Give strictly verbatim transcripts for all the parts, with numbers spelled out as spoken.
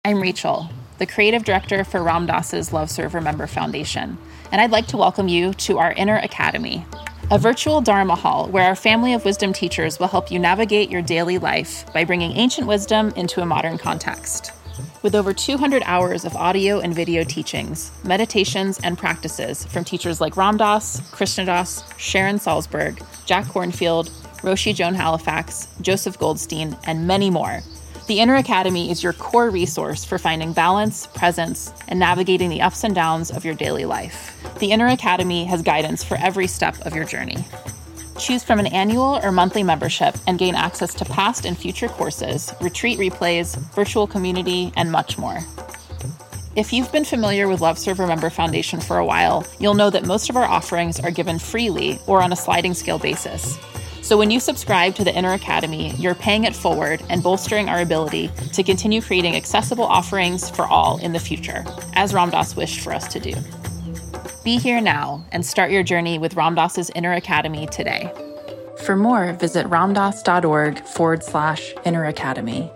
I'm Rachel, the creative director for Ram Dass's Love Serve Remember Foundation, and I'd like to welcome you to our Inner Academy, a virtual Dharma hall where our family of wisdom teachers will help you navigate your daily life by bringing ancient wisdom into a modern context. With over two hundred hours of audio and video teachings, meditations, and practices from teachers like Ram Dass, Krishna Das, Sharon Salzberg, Jack Kornfield, Roshi Joan Halifax, Joseph Goldstein, and many more, the Inner Academy is your core resource for finding balance, presence, and navigating the ups and downs of your daily life. The Inner Academy has guidance for every step of your journey. Choose from an annual or monthly membership and gain access to past and future courses, retreat replays, virtual community, and much more. If you've been familiar with Love Serve Remember Foundation for a while, you'll know that most of our offerings are given freely or on a sliding scale basis. So when you subscribe to the Inner Academy, you're paying it forward and bolstering our ability to continue creating accessible offerings for all in the future, as Ram Dass wished for us to do. Be here now and start your journey with Ram Dass's Inner Academy today. For more, visit ramdass.org forward slash Inner Academy.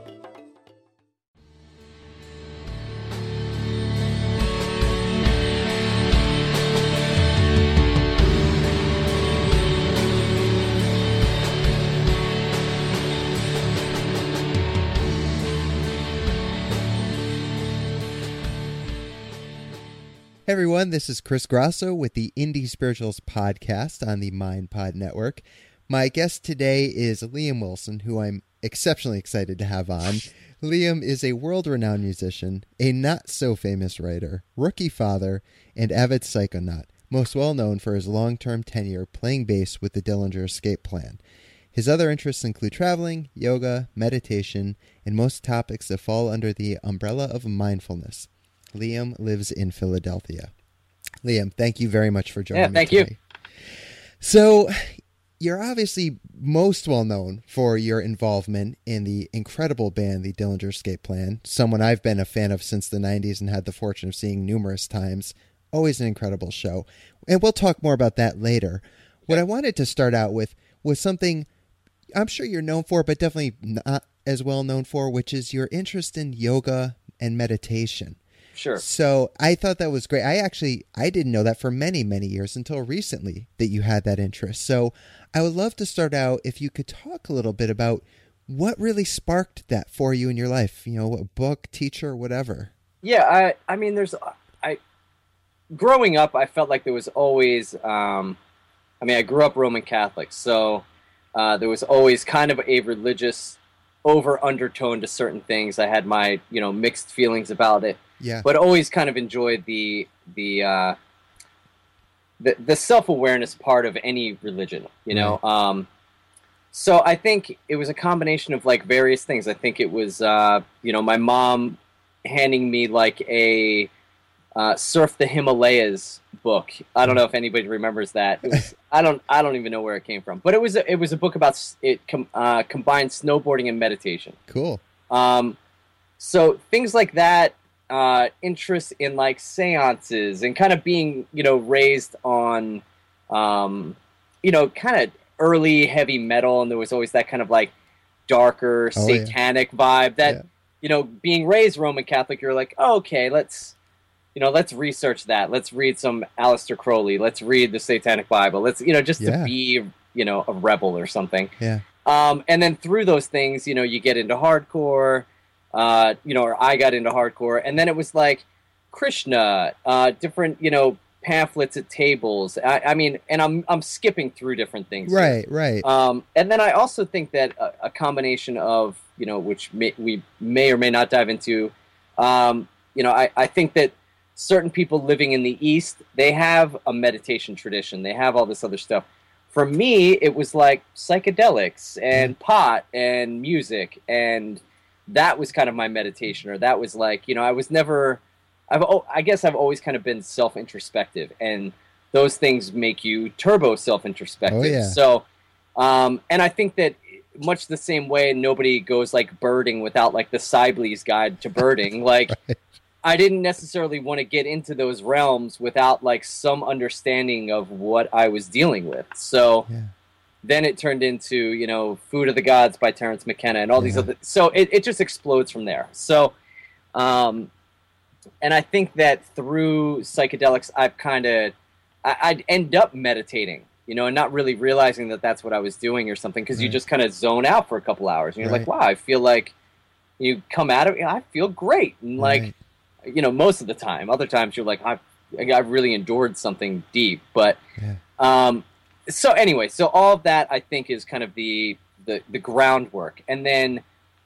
Hey everyone, this is Chris Grasso with the Indie Spirituals podcast on the MindPod Network. My guest today is Liam Wilson, who I'm exceptionally excited to have on. Liam is a world-renowned musician, a not-so-famous writer, rookie father, and avid psychonaut, most well known for his long-term tenure playing bass with the Dillinger Escape Plan. His other interests include traveling, yoga, meditation, and most topics that fall under the umbrella of mindfulness. Liam lives in Philadelphia. Liam, thank you very much for joining yeah, me thank today. you. So, you're obviously most well known for your involvement in the incredible band, the Dillinger Escape Plan, someone I've been a fan of since the nineties and had the fortune of seeing numerous times. Always an incredible show. And we'll talk more about that later. What I wanted to start out with was something I'm sure you're known for, but definitely not as well known for, which is your interest in yoga and meditation. Sure. So I thought that was great. I actually, I didn't know that for many, many years until recently that you had that interest. So I would love to start out if you could talk a little bit about what really sparked that for you in your life, you know, a book, teacher, whatever. Yeah. I, I mean, there's, I, growing up, I felt like there was always, um, I mean, I grew up Roman Catholic, so uh, there was always kind of a religious over undertone to certain things. I had my, you know, mixed feelings about it. Yeah. But always kind of enjoyed the the uh, the, the self-awareness part of any religion, you know. Right. Um, so I think it was a combination of like various things. I think it was uh, you know, my mom handing me like a uh, Surf the Himalayas book. I don't know if anybody remembers that. It was, I don't I don't even know where it came from, but it was a, it was a book about it com- uh, combined snowboarding and meditation. Cool. Um, so things like that. Uh, interest in like seances and kind of being, you know, raised on, um, you know, kind of early heavy metal. And there was always that kind of like darker oh, satanic yeah. vibe that, yeah. you know, being raised Roman Catholic, you're like, oh, okay, let's, you know, let's research that. Let's read some Aleister Crowley. Let's read the Satanic Bible. Let's, you know, just yeah. to be, you know, a rebel or something. Yeah. Um, and then through those things, you know, you get into hardcore. Uh, you know, or I got into hardcore, and then it was like Krishna, uh, different, you know, pamphlets at tables. I, I mean, and I'm I'm skipping through different things. Right, here. right. Um, and then I also think that a, a combination of, you know, which may, we may or may not dive into, um, you know, I, I think that certain people living in the East, they have a meditation tradition. They have all this other stuff. For me, it was like psychedelics and pot and music, and that was kind of my meditation, or that was like, you know, I was never, I've, oh, I guess I've always kind of been self-introspective, and those things make you turbo self-introspective. Oh, yeah. So, um, and I think that much the same way nobody goes like birding without like the Sibley's Guide to Birding, like right. I didn't necessarily want to get into those realms without like some understanding of what I was dealing with. So, yeah. Then it turned into, you know, Food of the Gods by Terence McKenna and all yeah. these other... So it, it just explodes from there. So Um, and I think that through psychedelics, I've kind of, I'd end up meditating, you know, and not really realizing that that's what I was doing or something, because right. you just kind of zone out for a couple hours, and you're right. like, wow, I feel like you come out of it, I feel great, and like, right. you know, most of the time, other times you're like, I've, I've really endured something deep, but, yeah. um, so anyway, so all of that I think is kind of the the, the groundwork, and then,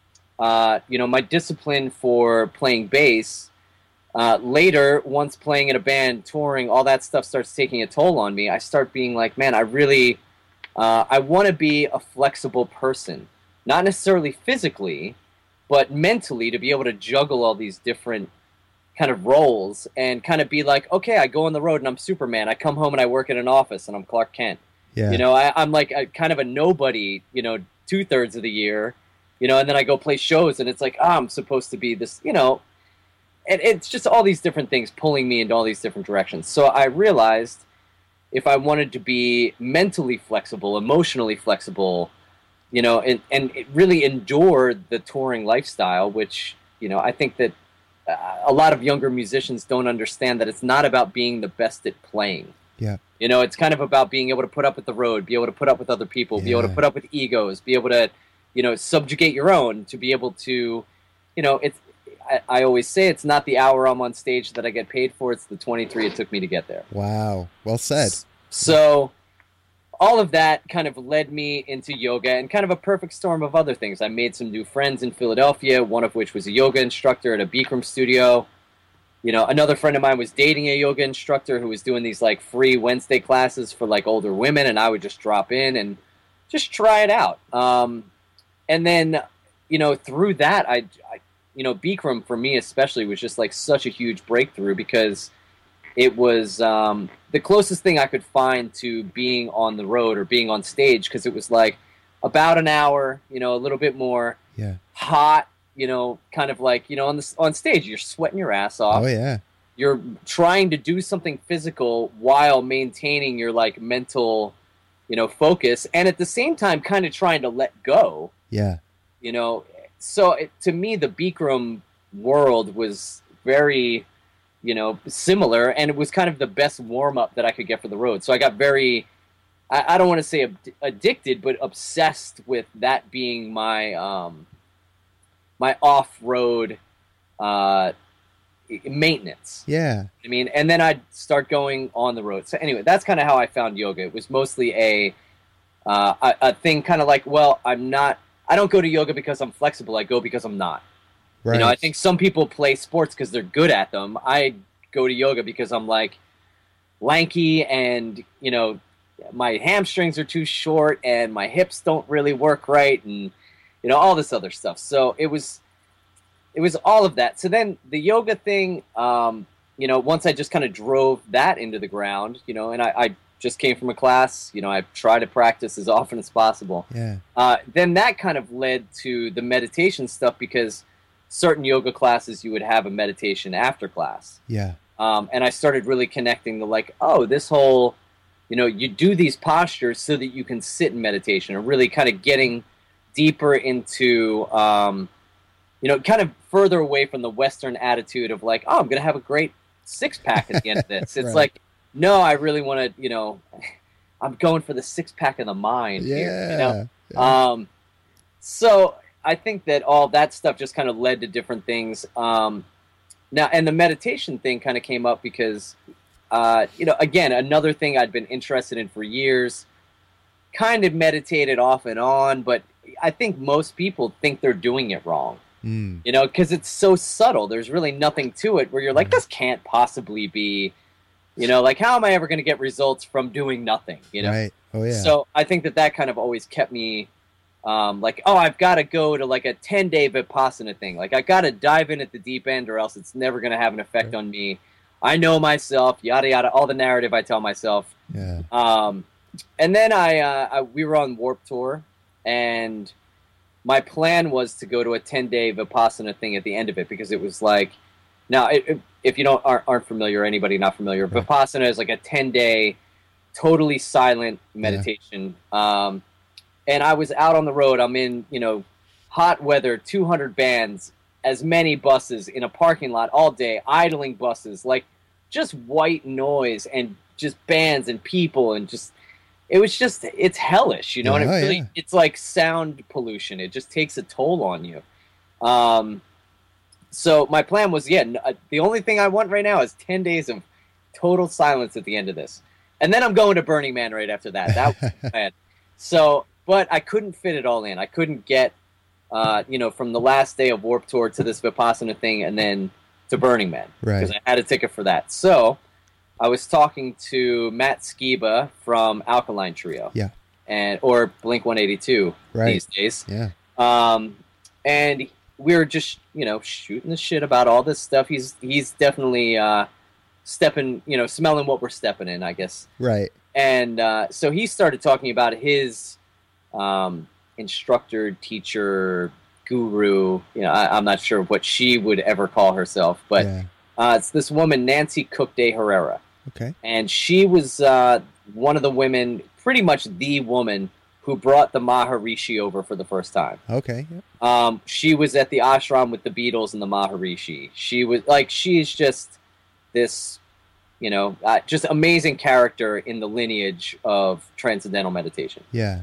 uh, you know, my discipline for playing bass. Uh, later, once playing in a band, touring, all that stuff starts taking a toll on me. I start being like, man, I really, uh, I want to be a flexible person. Not necessarily physically, but mentally, to be able to juggle all these different kind of roles and kind of be like, okay, I go on the road and I'm Superman. I come home and I work in an office and I'm Clark Kent. Yeah. You know, I, I'm like a, kind of a nobody, you know, two-thirds of the year, you know, and then I go play shows and it's like, oh, I'm supposed to be this, you know, and it's just all these different things pulling me into all these different directions. So I realized if I wanted to be mentally flexible, emotionally flexible, you know, and, and it really endure the touring lifestyle, which, you know, I think that uh, a lot of younger musicians don't understand that it's not about being the best at playing. Yeah. You know, it's kind of about being able to put up with the road, be able to put up with other people, yeah. be able to put up with egos, be able to, you know, subjugate your own, to be able to, you know, it's, I always say it's not the hour I'm on stage that I get paid for. It's the twenty-three it took me to get there. Wow. Well said. So all of that kind of led me into yoga and kind of a perfect storm of other things. I made some new friends in Philadelphia, one of which was a yoga instructor at a Bikram studio. You know, another friend of mine was dating a yoga instructor who was doing these like free Wednesday classes for like older women, and I would just drop in and just try it out. Um, and then, you know, through that, I, I you know, Bikram for me especially was just like such a huge breakthrough, because it was um, the closest thing I could find to being on the road or being on stage, because it was like about an hour, you know, a little bit more yeah. hot, you know, kind of like, you know, on the, on stage, you're sweating your ass off. Oh, yeah. You're trying to do something physical while maintaining your like mental, you know, focus, and at the same time kind of trying to let go. Yeah. You know, so it, to me, the Bikram world was very, you know, similar, and it was kind of the best warm-up that I could get for the road. So I got very, I, I don't want to say ab- addicted, but obsessed with that being my um, my off-road uh, maintenance. Yeah. I mean, and then I'd start going on the road. So anyway, that's kind of how I found yoga. It was mostly a, uh, a, a thing kind of like, well, I'm not, I don't go to yoga because I'm flexible. I go because I'm not. Right. You know, I think some people play sports because they're good at them. I go to yoga because I'm like lanky and, you know, my hamstrings are too short and my hips don't really work right, and, you know, all this other stuff. So it was, it was all of that. So then the yoga thing, um, you know, once I just kind of drove that into the ground, you know, and I, I just came from a class, you know, I try to practice as often as possible. Yeah. Uh, then that kind of led to the meditation stuff, because certain yoga classes you would have a meditation after class. Yeah. Um, and I started really connecting the like, oh, this whole, you know, you do these postures so that you can sit in meditation, and really kind of getting deeper into, um, you know, kind of further away from the Western attitude of like, oh, I'm going to have a great six pack at the end of this. It's right. like, no, I really want to, you know, I'm going for the six pack of the mind yeah, here. You know? Yeah. Um, so I think that all that stuff just kind of led to different things. Um, now, and the meditation thing kind of came up because, uh, you know, again, another thing I'd been interested in for years, kind of meditated off and on, but I think most people think they're doing it wrong. Mm. You know, because it's so subtle. There's really nothing to it where you're like, this can't possibly be, you know, like, how am I ever going to get results from doing nothing? You know? Right. Oh, yeah. So I think that that kind of always kept me um, like, oh, I've got to go to like a ten-day Vipassana thing. Like, I got to dive in at the deep end, or else it's never going to have an effect right. on me. I know myself, yada, yada, all the narrative I tell myself. Yeah. Um, and then I, uh, I, we were on Warped Tour, and my plan was to go to a ten-day Vipassana thing at the end of it, because it was like, now, it, it, if you don't aren't, aren't familiar, or anybody not familiar, right. Vipassana is like a ten-day, totally silent meditation. Yeah. Um, and I was out on the road. I'm in, you know, hot weather, two hundred bands, as many buses in a parking lot all day, idling buses, like just white noise and just bands and people and just it was just it's hellish, you know. Yeah, and it really yeah. it's like sound pollution. It just takes a toll on you. Um, so my plan was yeah, n- uh, the only thing I want right now is ten days of total silence at the end of this, and then I'm going to Burning Man right after that. That was the plan. So, but I couldn't fit it all in. I couldn't get. Uh, you know, from the last day of Warped Tour to this Vipassana thing and then to Burning Man. Right. Because I had a ticket for that. So I was talking to Matt Skiba from Alkaline Trio. Yeah. And or Blink one eighty-two Right. these days. Yeah. Um, and we were just, you know, shooting the shit about all this stuff. He's he's definitely uh, stepping, you know, smelling what we're stepping in, I guess. Right. And uh, so he started talking about his... Um, instructor, teacher, guru, you know, I, I'm not sure what she would ever call herself, but Yeah. uh, it's this woman, Nancy Cook de Herrera. Okay. And she was uh, one of the women, pretty much the woman, who brought the Maharishi over for the first time. Okay. Yep. Um, she was at the ashram with the Beatles and the Maharishi. She was, like, she's just this, you know, uh, just amazing character in the lineage of transcendental meditation. Yeah.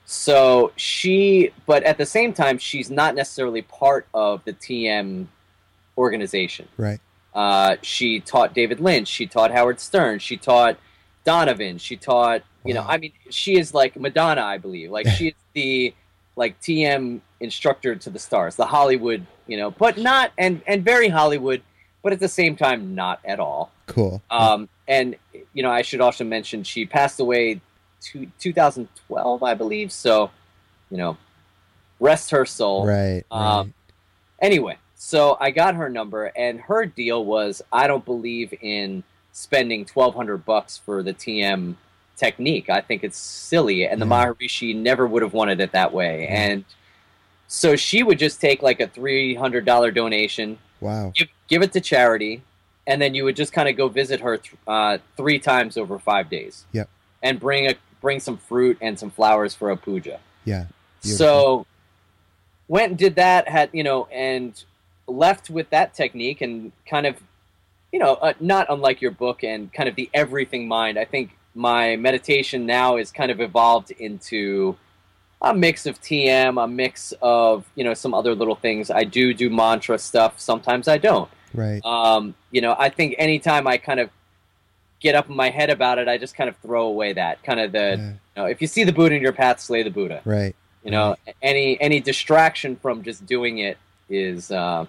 So she, but at the same time, she's not necessarily part of the T M organization. Right. Uh, she taught David Lynch. She taught Howard Stern. She taught Donovan. She taught, you know, Wow. I mean, she is like Madonna, I believe. Like she is the like T M instructor to the stars, the Hollywood, you know, but not and and very Hollywood, but at the same time, not at all. Cool. Um, and you know, I should also mention she passed away. Two, twenty twelve, I believe. So, you know, rest her soul. Right. Um, right. Anyway, so I got her number, and her deal was I don't believe in spending twelve hundred bucks for the T M technique. I think it's silly, and the Yeah. Maharishi never would have wanted it that way. And so she would just take like a three hundred dollar donation, Wow. give, give it to charity, and then you would just kind of go visit her th- uh, three times over five days. Yep. And bring a bring some fruit and some flowers for a puja. Yeah. Beautiful. So went and did that, had you know, and left with that technique and kind of, you know, uh, not unlike your book and kind of the everything mind. I think my meditation now is kind of evolved into a mix of T M, a mix of, you know, some other little things. I do do mantra stuff. Sometimes I don't. Right. Um, you know, I think anytime I kind of get up in my head about it, I just kind of throw away that kind of the, Yeah. you know, if you see the Buddha in your path, slay the Buddha. Right. You know, any any distraction from just doing it is uh,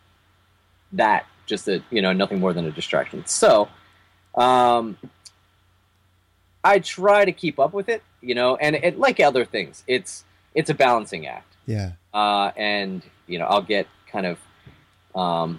that just a you know nothing more than a distraction. So, um, I try to keep up with it, you know, and it, like other things, it's it's a balancing act. Yeah. Uh, and you know, I'll get kind of um,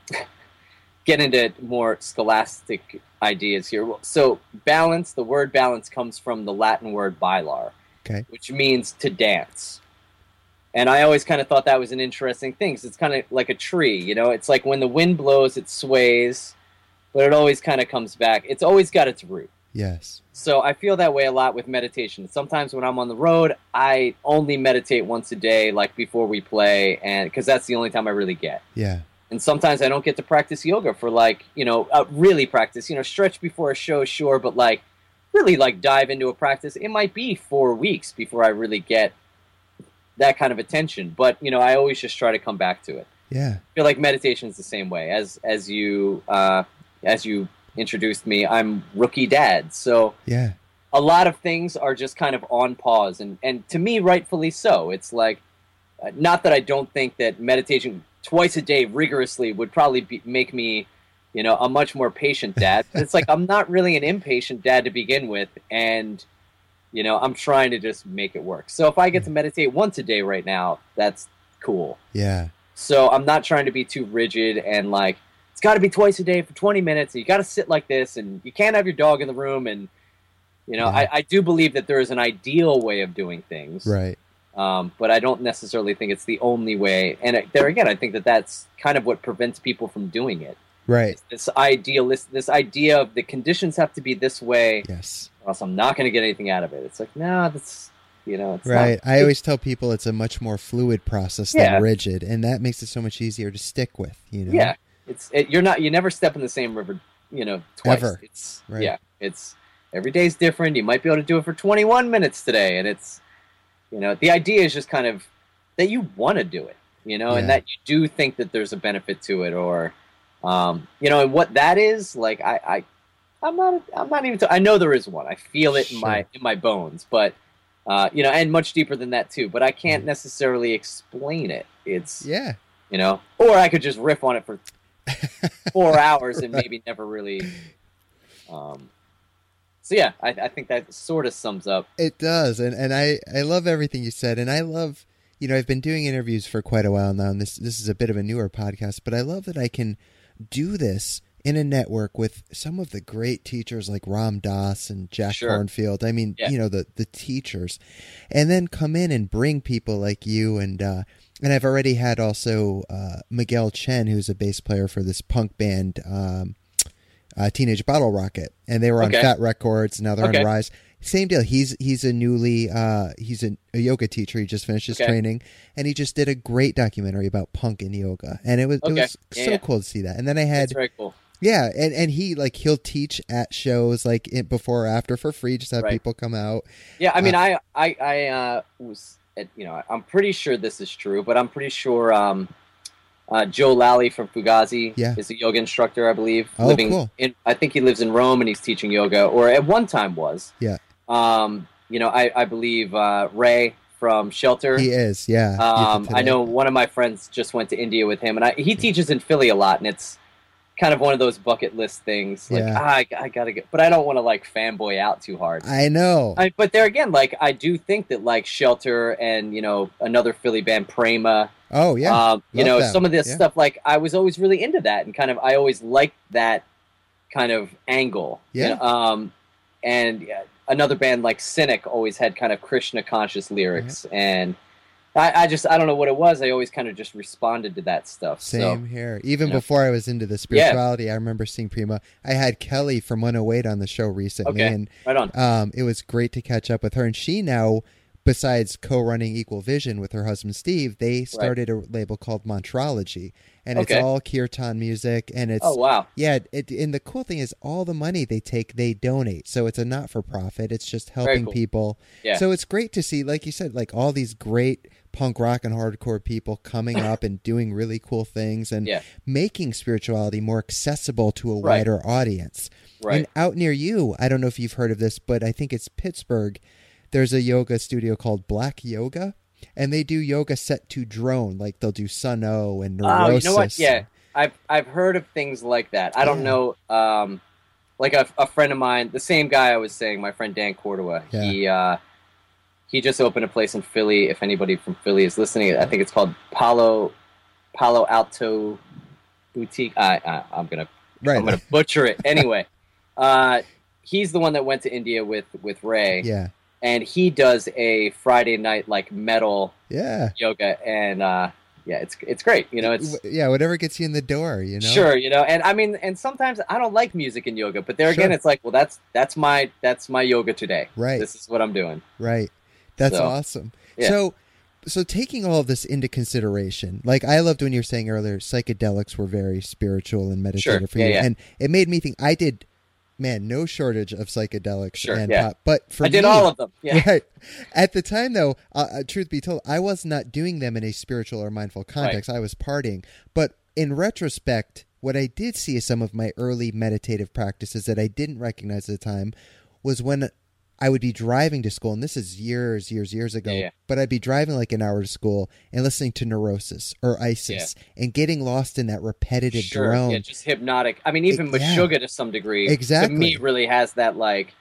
get into more scholastic ideas here. So balance, the word balance comes from the Latin word bailar, Okay. which means to dance. And I always kind of thought that was an interesting thing. 'Cause it's kind of like a tree, you know, it's like when the wind blows, it sways, but it always kind of comes back. It's always got its root. Yes. So I feel that way a lot with meditation. Sometimes when I'm on the road, I only meditate once a day, like before we play, and because that's the only time I really get. Yeah. And sometimes I don't get to practice yoga for like, you know, uh, really practice, you know, stretch before a show, sure, but like really like dive into a practice. It might be four weeks before I really get that kind of attention. But, you know, I always just try to come back to it. Yeah. I feel like meditation is the same way. As as you uh, as you introduced me, I'm rookie dad. So Yeah. a lot of things are just kind of on pause. And, and to me, rightfully so. It's like, uh, not that I don't think that meditation twice a day rigorously would probably be, make me, you know, a much more patient dad. But it's like I'm not really an impatient dad to begin with, and you know, I'm trying to just make it work. So if I get to meditate once a day right now, that's cool. Yeah. So I'm not trying to be too rigid and like it's got to be twice a day for twenty minutes. And you got to sit like this, and you can't have your dog in the room. And you know, Yeah. I, I do believe that there is an ideal way of doing things. Right. Um, but I don't necessarily think it's the only way. And it, there again, I think that that's kind of what prevents people from doing it. Right. This idealist, this idea of the conditions have to be this way, Yes. or else I'm not going to get anything out of it. It's like, no, that's You know, it's right. not, I always tell people it's a much more fluid process Yeah. than rigid, and that makes it so much easier to stick with. You know. Yeah, it's it, you're not you never step in the same river, you know, twice. Ever. It's Right. yeah, it's every day's different. You might be able to do it for twenty-one minutes today, and it's you know the idea is just kind of that you want to do it, you know, and Yeah. that you do think that there's a benefit to it, or um, you know, and what that is like. I, I I'm not I'm not even. T- I know there is one. I feel it in my Sure. in my bones, but. Uh, you know, and much deeper than that too. But I can't necessarily explain it. It's Yeah. you know, or I could just riff on it for four hours and maybe never really. Um, so yeah, I, I think that sort of sums up. It does, and and I I love everything you said, and I love you know I've been doing interviews for quite a while now, and this this is a bit of a newer podcast, but I love that I can do this in a network with some of the great teachers like Ram Dass and Jack Sure. Kornfield. I mean, Yeah. you know, the the teachers, and then come in and bring people like you and. uh And I've already had also uh, Miguel Chen, who's a bass player for this punk band, um, uh, Teenage Bottle Rocket, and they were on Okay. Fat Records. Now they're Okay. on Rise. Same deal. He's he's a newly uh, he's a, a yoga teacher. He just finished his Okay. training, and he just did a great documentary about punk and yoga, and it was Okay. it was Yeah, so yeah. cool to see that. And then I had That's very cool. yeah, and, and he like he'll teach at shows like in, before or after for free, just have Right. people come out. Yeah, I mean, Uh, I I I uh, was at, you know I'm pretty sure this is true, but I'm pretty sure um, uh, Joe Lally from Fugazi Yeah. is a yoga instructor, I believe. Oh, living cool. in I think he lives in Rome and he's teaching yoga, or at one time was. Yeah. Um, you know, I I believe uh, Ray from Shelter. He is, yeah. Um, Youth of I know Today. one of my friends just went to India with him, and I, he teaches in Philly a lot, and it's kind of one of those bucket list things. Like, Yeah. ah, I, I gotta get, but I don't want to like fanboy out too hard. I know. I, but there again, like I do think that like Shelter and you know another Philly band, Prema, oh yeah, um, you Love know them. some of this Yeah. stuff. Like I was always really into that, and kind of I always liked that kind of angle. you Yeah. know, Um, and yeah, another band like Cynic always had kind of Krishna conscious lyrics, and I, I just I don't know what it was. I always kind of just responded to that stuff. Same So here. Even you know. before I was into the spirituality, I remember seeing Prima. I had Kelly from one oh eight on the show recently, Okay. and right on. um, it was great to catch up with her. And she now, besides co-running Equal Vision with her husband Steve, they started a label called Montrology, and Okay. it's all kirtan music, and it's Oh wow. yeah. It, and the cool thing is, all the money they take, they donate. So it's a not-for-profit. It's just helping cool. people. Yeah. So it's great to see, like you said, like all these great punk rock and hardcore people coming up and doing really cool things and Yeah. making spirituality more accessible to a Right. wider audience. Right. And out near you, I don't know if you've heard of this, but I think it's Pittsburgh. There's a yoga studio called Black Yoga, and they do yoga set to drone. Like they'll do Sun O and Neurosis. Oh, you know what? Yeah, I've I've heard of things like that. I don't Yeah. know. Um, like a, a friend of mine, the same guy I was saying, my friend Dan Cordova. Yeah. He uh, he just opened a place in Philly. If anybody from Philly is listening, I think it's called Palo Palo Alto Boutique. I, I I'm gonna Right. I'm gonna butcher it anyway. Uh, he's the one that went to India with with Ray, Yeah. and he does a Friday night like metal Yeah. yoga, and uh, yeah, it's it's great. You know, it's Yeah. Whatever gets you in the door, you know? sure, you know, and I mean, and sometimes I don't like music in yoga, but there again, Sure. it's like, well, that's that's my that's my yoga today. Right. This is what I'm doing. Right. That's So, awesome. yeah. So, so taking all of this into consideration, like I loved when you were saying earlier, psychedelics were very spiritual and meditative Sure. for Yeah, you, yeah. and it made me think. I did, man, no shortage of psychedelics Sure, and yeah. pop, but for I did me, all of them. Yeah. Right. At the time, though, uh, uh, truth be told, I was not doing them in a spiritual or mindful context. I was partying. But in retrospect, what I did see as some of my early meditative practices that I didn't recognize at the time was when I would be driving to school, and this is years, years, years ago, Yeah, yeah. but I'd be driving like an hour to school and listening to Neurosis or Isis and getting lost in that repetitive Sure. drone. Yeah, just hypnotic. I mean, even It- yeah. Meshuggah to some degree, Exactly. to me, really has that like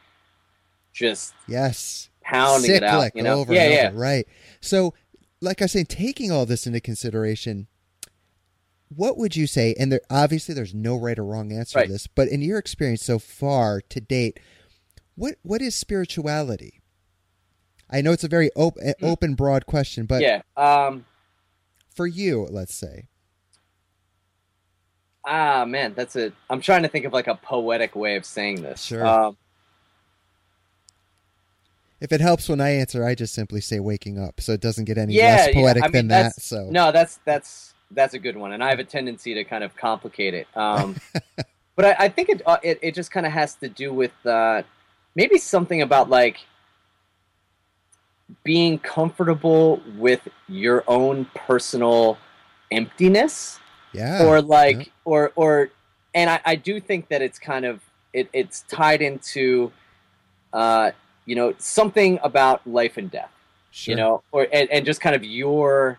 just Yes. pounding it out. Cyclic You know, over yeah, and yeah. over, right. So, like I was saying, taking all this into consideration, what would you say? And there obviously there's no right or wrong answer Right. to this, but in your experience so far to date, what what is spirituality? I know it's a very op- open, broad question, but yeah. Um, for you, let's say, ah, man, that's a. I'm trying to think of like a poetic way of saying this. Sure. Um, If it helps when I answer, I just simply say waking up, so it doesn't get any Yeah, less yeah. poetic I mean, than that. that's- So No, that's that's that's a good one, and I have a tendency to kind of complicate it. Um, but I, I think it, uh, it it just kind of has to do with uh, maybe something about like being comfortable with your own personal emptiness, yeah, or like, yeah. or or, and I, I do think that it's kind of it, it's tied into, uh, you know, something about life and death. Sure. You know, or and, and just kind of your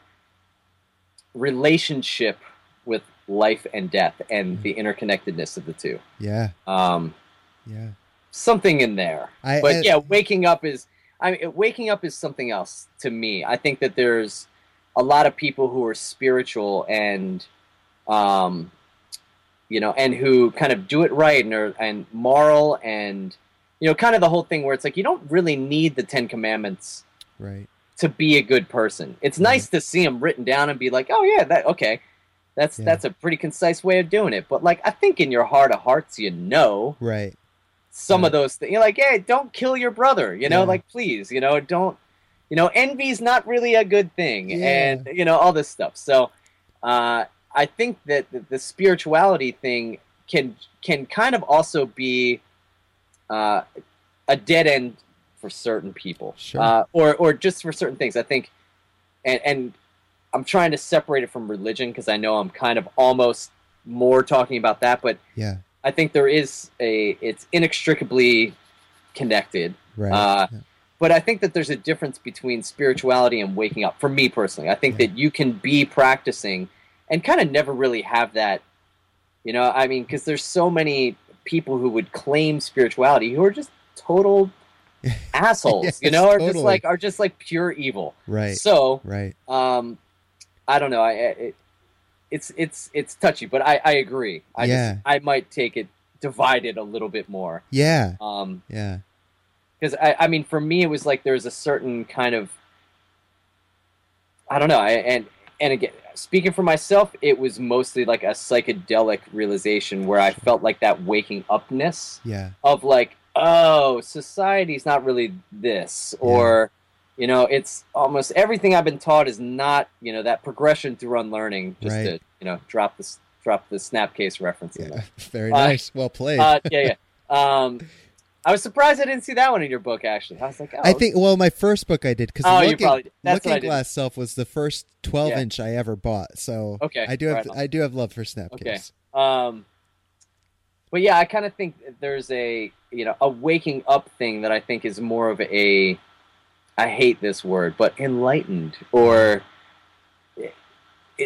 relationship with life and death and Mm. the interconnectedness of the two. Yeah, Um, yeah. something in there. I, But I- yeah, waking up is I mean, waking up is something else to me. I think that there's a lot of people who are spiritual and, um, you know, and who kind of do it right and are and moral and, you know, kind of the whole thing where it's like you don't really need the Ten Commandments right. to be a good person. It's nice to see them written down and be like, oh yeah, that okay, that's Yeah. that's a pretty concise way of doing it. But like, I think in your heart of hearts, you know, Right. some Yeah. of those things. You're like, hey, don't kill your brother. You know, Yeah. like please, you know, don't. You know, envy's not really a good thing, Yeah. and you know all this stuff. So, uh, I think that the, the spirituality thing can can kind of also be uh, a dead end for certain people, Sure. uh, or or just for certain things. I think, and and I'm trying to separate it from religion because I know I'm kind of almost more talking about that, but Yeah. I think there is a it's inextricably connected. Right. Uh, yeah. But I think that there's a difference between spirituality and waking up. For me personally, I think Yeah. that you can be practicing and kind of never really have that. You know, I mean, because there's so many people who would claim spirituality who are just total assholes. Yes, you know, are just totally. like are just like pure evil. Right. So, Right. um, I don't know. I it, it's it's it's touchy, but I I agree. I Yeah. just I might take it divided a little bit more. Yeah. Um, Yeah. because I, I mean, for me, it was like there's a certain kind of, I don't know, I, and and again, speaking for myself, it was mostly like a psychedelic realization where I felt like that waking upness Yeah. of like, oh, society's not really this, or you know, it's almost everything I've been taught is not, you know, that progression through unlearning. Just Right. to you know, drop this drop the Snapcase reference in Yeah. there. Very Uh, nice. Well played. Uh, yeah, yeah. Um, I was surprised I didn't see that one in your book. Actually, I was like, oh, I think, well, my first book I did, because Oh, you Looking, probably did. That's what Looking I did. Glass Self was the first twelve Yeah. inch I ever bought. So Okay, I do have right on. I do have love for Snapcase. Okay. Um, but yeah, I kind of think that there's a you know a waking up thing that I think is more of a I hate this word, but enlightened or it. it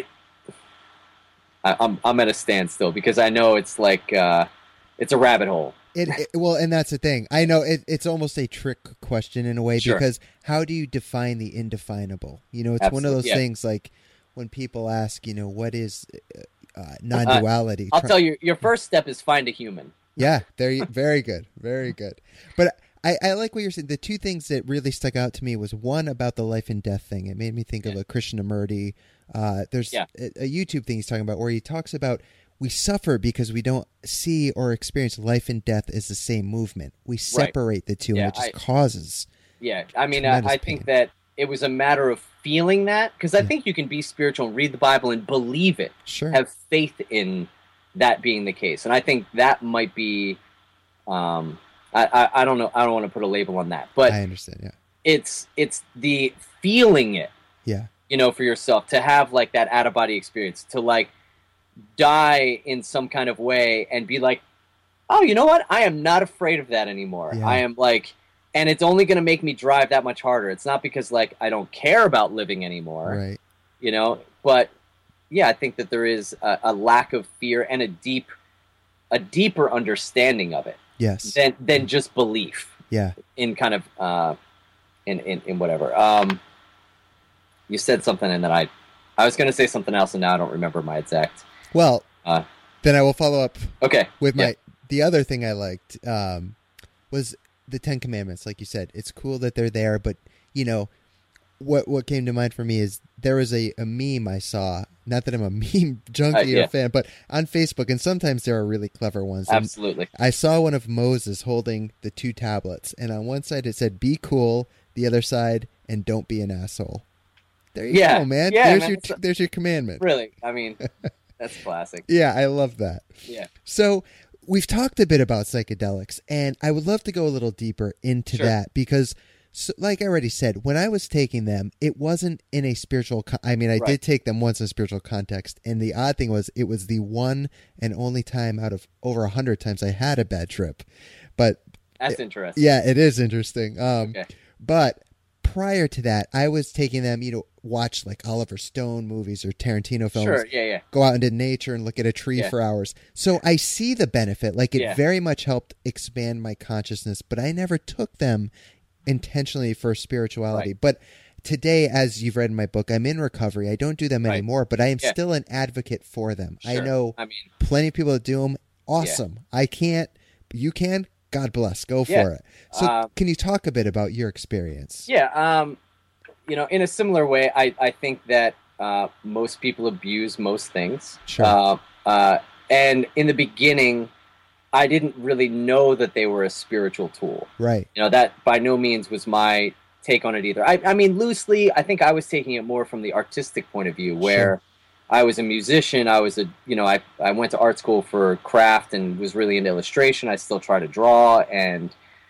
I, I'm I'm at a standstill because I know it's like uh, it's a rabbit hole. It, it well, and that's the thing. I know it, it's almost a trick question in a way Sure. because how do you define the indefinable? You know, it's one of Absolutely, those yeah. things like when people ask, you know, what is uh, non-duality? I'll Try- tell you, your first step is find a human. Yeah, there you very good. Very good. But I, I like what you're saying. The two things that really stuck out to me was one about the life and death thing. It made me think of Yeah. a Krishnamurti. Uh, there's Yeah. a, a YouTube thing he's talking about where he talks about we suffer because we don't see or experience life and death as the same movement. We separate the two, Yeah, and it just I- causes. Yeah, I mean, I, Tremendous I think pain. that it was a matter of feeling that because I Yeah. think you can be spiritual and read the Bible and believe it. Sure. Have faith in that being the case, and I think that might be. Um, I, I I don't know. I don't want to put a label on that, but I understand. Yeah. it's it's the feeling it, Yeah. you know, for yourself to have like that out of body experience, to like die in some kind of way and be like, oh, you know what? I am not afraid of that anymore. Yeah. I am like, and it's only going to make me drive that much harder. It's not because like I don't care about living anymore, Right. you know, but yeah, I think that there is a, a lack of fear and a deep, a deeper understanding of it Yes. than than just belief Yeah. in kind of uh, in, in in whatever. Um, you said something, and then I, I was going to say something else, and now I don't remember my exact. Well, Uh, then I will follow up Okay, with my yeah. the other thing I liked um, was the Ten Commandments. Like you said, it's cool that they're there, but you know, what what came to mind for me is there was a, a meme I saw. Not that I'm a meme junkie uh, yeah. or fan, but on Facebook, and sometimes there are really clever ones. And Absolutely. I saw one of Moses holding the two tablets, and on one side it said "Be cool," the other side, "And don't be an asshole." There you yeah. go, man. Yeah, there's man. your So, there's your commandment. really, I mean, that's classic. Yeah, I love that. Yeah. So we've talked a bit about psychedelics, and I would love to go a little deeper into Sure. that because, so, like I already said, when I was taking them, it wasn't in a spiritual. Con- I mean, I Right. did take them once in a spiritual context, and the odd thing was, it was the one and only time out of over a hundred times I had a bad trip. But That's interesting. yeah, it is interesting. Um, Okay. But prior to that, I was taking them, you know, watch like Oliver Stone movies or Tarantino films. Sure. Yeah. Yeah. Go out into nature and look at a tree Yeah. for hours. So I see the benefit. Like it Yeah. very much helped expand my consciousness, but I never took them intentionally for spirituality. Right. But today, as you've read in my book, I'm in recovery. I don't do them Right. anymore, but I am Yeah. still an advocate for them. I Sure. know I mean, plenty of people that do them. Awesome. I can't. You can. God bless. Go for Yeah. it. So Um, can you talk a bit about your experience? yeah. Um, you know, in a similar way, I, I think that uh, most people abuse most things. Sure. Uh, uh, and in the beginning, I didn't really know that they were a spiritual tool. Right. You know, that by no means was my take on it either. I, I mean, loosely, I think I was taking it more from the artistic point of view, where Sure. I was a musician. I was a, you know, I, I went to art school for craft and was really into illustration. I still try to draw. And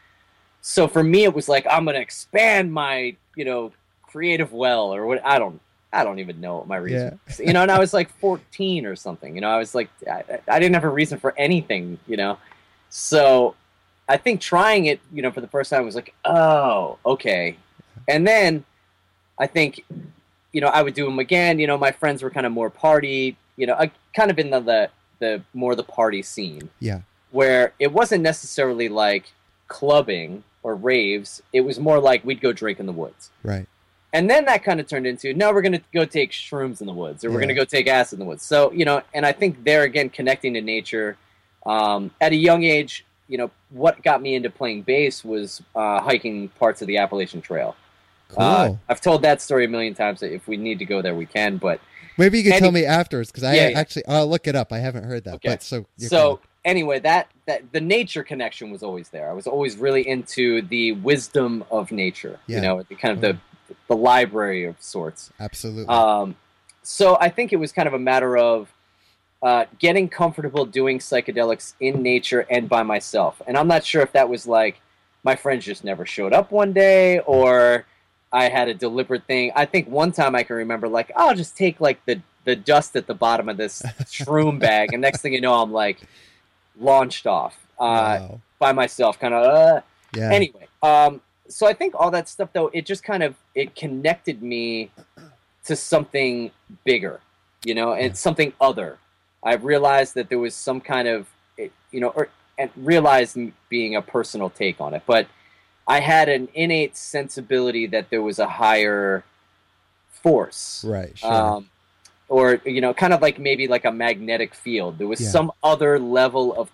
so for me, it was like, I'm going to expand my, you know, creative well, or what, I don't, I don't even know what my reason was. You know, and I was like fourteen or something, you know, I was like, I, I didn't have a reason for anything, you know? So I think trying it, you know, for the first time was like, oh, okay. And then I think, you know, I would do them again. You know, my friends were kind of more party, you know, I, kind of in the, the, the more the party scene, Yeah. where it wasn't necessarily like clubbing or raves. It was more like we'd go drink in the woods. Right. And then that kind of turned into, no, we're going to go take shrooms in the woods, or we're Yeah. going to go take acid in the woods. So, you know, and I think there again, connecting to nature, um, at a young age, you know, what got me into playing bass was uh, hiking parts of the Appalachian Trail. Cool. Uh, I've told that story a million times. If we need to go there, we can. But Maybe you can any- tell me afterwards, because I Yeah, yeah. actually I'll look it up. I haven't heard that. Okay. But so you're so cool. anyway, that that the nature connection was always there. I was always really into the wisdom of nature. Yeah. You know, the kind of the the library of sorts. Absolutely. Um, so I think it was kind of a matter of uh, getting comfortable doing psychedelics in nature and by myself. And I'm not sure if that was like my friends just never showed up one day, or I had a deliberate thing. I think one time I can remember, like, oh, I'll just take like the, the dust at the bottom of this shroom bag. And next thing you know, I'm like launched off uh, Wow. by myself, kind of, uh, Yeah. anyway. Um, so I think all that stuff, though, it just kind of, it connected me to something bigger, you know, and Yeah. something other. I realized that there was some kind of, it- you know, or, and realized being a personal take on it, but I had an innate sensibility that there was a higher force. Right. Sure. Um, or, you know, kind of like maybe like a magnetic field. There was Yeah. some other level of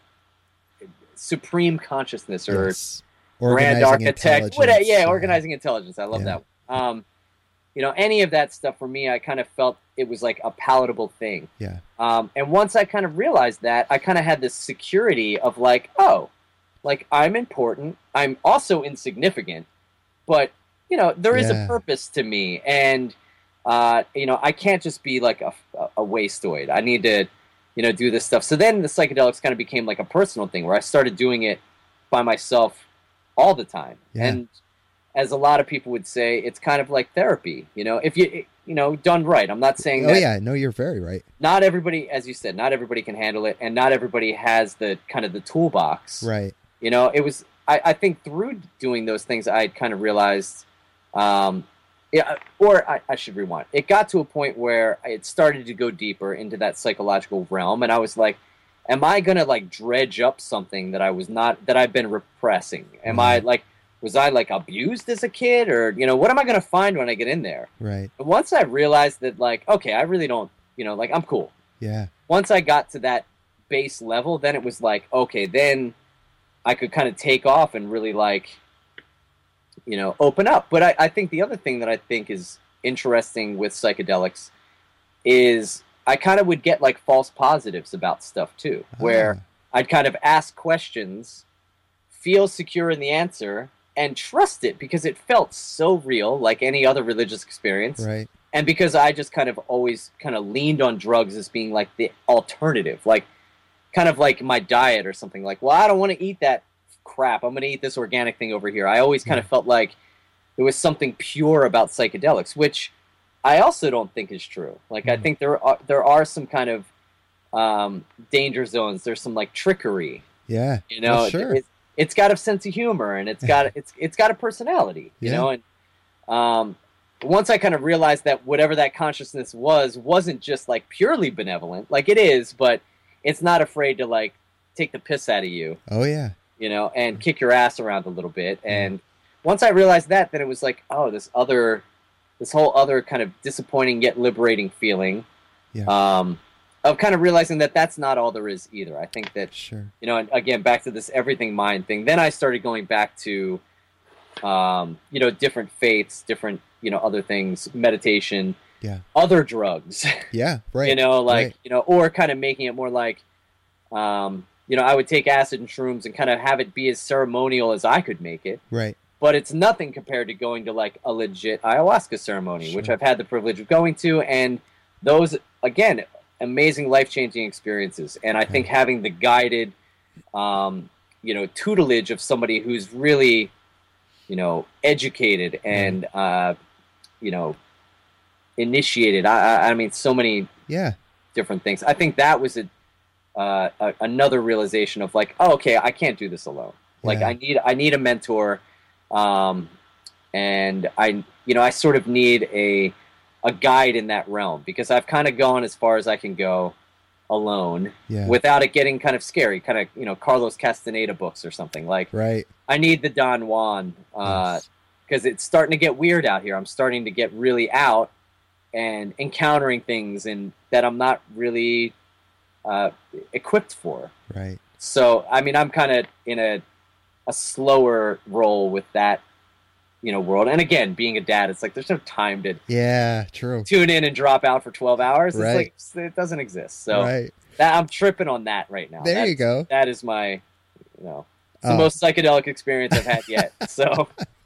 supreme consciousness, or Yes. grand Organizing architect, intelligence, whatever, yeah, organizing intelligence. I love Yeah. that. Um, you know, any of that stuff for me, I kind of felt it was like a palatable thing. Yeah. Um, and once I kind of realized that, I kind of had this security of like, oh, like I'm important. I'm also insignificant, but you know, there is Yeah. a purpose to me, and uh, you know, I can't just be like a, a wasteoid. I need to, you know, do this stuff. So then the psychedelics kind of became like a personal thing where I started doing it by myself all the time. Yeah. And as a lot of people would say, it's kind of like therapy, you know, if you, you know, done right. I'm not saying Oh that yeah. No, you're very right. not everybody, as you said, not everybody can handle it, and not everybody has the kind of the toolbox. Right. You know, it was, I, I think through doing those things, I kind of realized, um, yeah, or I, I should rewind. It got to a point where I had started to go deeper into that psychological realm, and I was like, am I going to like dredge up something that I was not, that I've been repressing? Am I Mhm. like, was I like abused as a kid, or, you know, what am I going to find when I get in there? Right. And once I realized that, like, okay, I really don't, you know, like, I'm cool. Yeah. Once I got to that base level, then it was like, okay, then I could kind of take off and really like you know, open up. But I, I think the other thing that I think is interesting with psychedelics is I kind of would get like false positives about stuff too, where Ah. I'd kind of ask questions, feel secure in the answer, and trust it because it felt so real, like any other religious experience. Right. And because I just kind of always kind of leaned on drugs as being like the alternative, like kind of like my diet or something. Like, well, I don't want to eat that crap. I'm going to eat this organic thing over here. I always kind of felt like there was something pure about psychedelics, which I also don't think is true. Like, I think there are there are some kind of um, danger zones. There's some like trickery. Yeah. You know, Well, sure. it, it's got a sense of humor and it's got it's it's got a personality. You Yeah. know, and um, once I kind of realized that whatever that consciousness was wasn't just like purely benevolent, like it is, but it's not afraid to like take the piss out of you, Oh yeah. you know, and kick your ass around a little bit. And once I realized that, then it was like, oh, this other, this whole other kind of disappointing yet liberating feeling, Yeah. um, of kind of realizing that that's not all there is either. I think that, Sure. you know, and again, back to this everything mind thing. Then I started going back to, um, you know, different faiths, different, you know, other things, meditation, Yeah. other drugs, Yeah. Right. you know, like, Right. you know, or kind of making it more like, um, you know, I would take acid and shrooms and kind of have it be as ceremonial as I could make it. Right. But it's nothing compared to going to like a legit ayahuasca ceremony, which Sure. I've had the privilege of going to. And those, again, amazing life-changing experiences. And I think having the guided, um, you know, tutelage of somebody who's really, you know, educated and, uh, you know, initiated. I, I, I mean, so many Yeah. different things. I think that was a, uh, a another realization of like, oh, okay, I can't do this alone. Like, Yeah. I need I need a mentor, um, and I you know I sort of need a a guide in that realm because I've kind of gone as far as I can go alone Yeah. without it getting kind of scary, kind of you know Carlos Castaneda books or something. Like, Right. I need the Don Juan because Yes. it's starting to get weird out here. I'm starting to get really out and encountering things and that I'm not really uh, equipped for. Right. So, I mean, I'm kind of in a a slower role with that, you know, world. And again, being a dad, it's like there's no time to Yeah. True. tune in and drop out for twelve hours. It's Right. like it doesn't exist. So Right. that, I'm tripping on that right now. There you That's- go. That is my, you know, it's the Oh. most psychedelic experience I've had yet. So,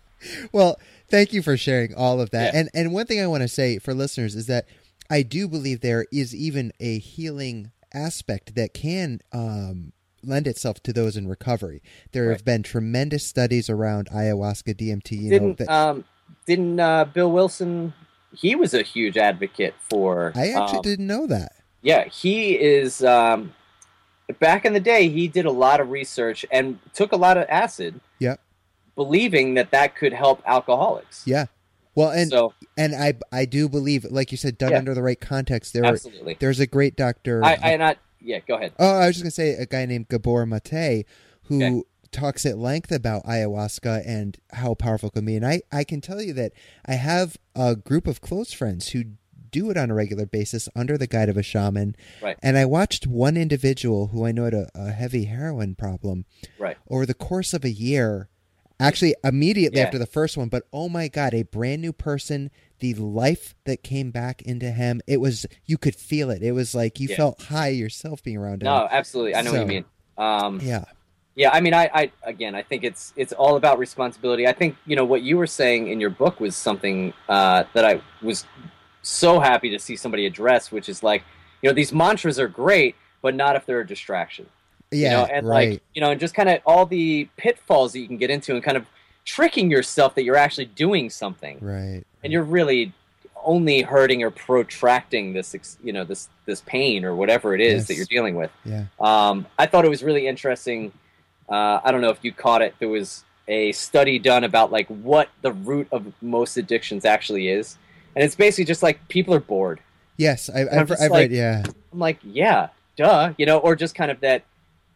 Well, thank you for sharing all of that. Yeah. And and one thing I want to say for listeners is that I do believe there is even a healing aspect that can um, lend itself to those in recovery. There Right. have been tremendous studies around ayahuasca, D M T. You know, didn't that, um didn't uh, Bill Wilson? He was a huge advocate for. I actually um, didn't know that. Yeah, he is. Um, back in the day, he did a lot of research and took a lot of acid, Yep. believing that that could help alcoholics. Yeah. Well, and so and I I do believe, like you said, done Yeah. under the right context. There are, absolutely. there's a great doctor. I, I not. Yeah, go ahead. Oh, I was just gonna say a guy named Gabor Mate who Okay. talks at length about ayahuasca and how powerful it can be. And I, I can tell you that I have a group of close friends who do it on a regular basis under the guide of a shaman. Right. And I watched one individual who I know had a, a heavy heroin problem Right. over the course of a year, actually immediately Yeah. after the first one, but oh my God, a brand new person, the life that came back into him, it was, you could feel it. It was like you Yeah. felt high yourself being around him. No, absolutely. I know what So- you mean. Um, Yeah. Yeah, I mean, I, I again, I think it's it's all about responsibility. I think you know what you were saying in your book was something uh, that I was so happy to see somebody address, which is like, you know, these mantras are great, but not if they're a distraction. Yeah. You know, and right. like, you know, and just kind of all the pitfalls that you can get into, and kind of tricking yourself that you're actually doing something, right. and you're really only hurting or protracting this, ex- you know, this this pain or whatever it is Yes. that you're dealing with. Yeah. Um, I thought it was really interesting. Uh, I don't know if you caught it. There was a study done about like what the root of most addictions actually is, and it's basically just like people are bored. Yes, I, I'm I've, just I've like- read. Yeah. I'm like, yeah, duh, you know, or just kind of that,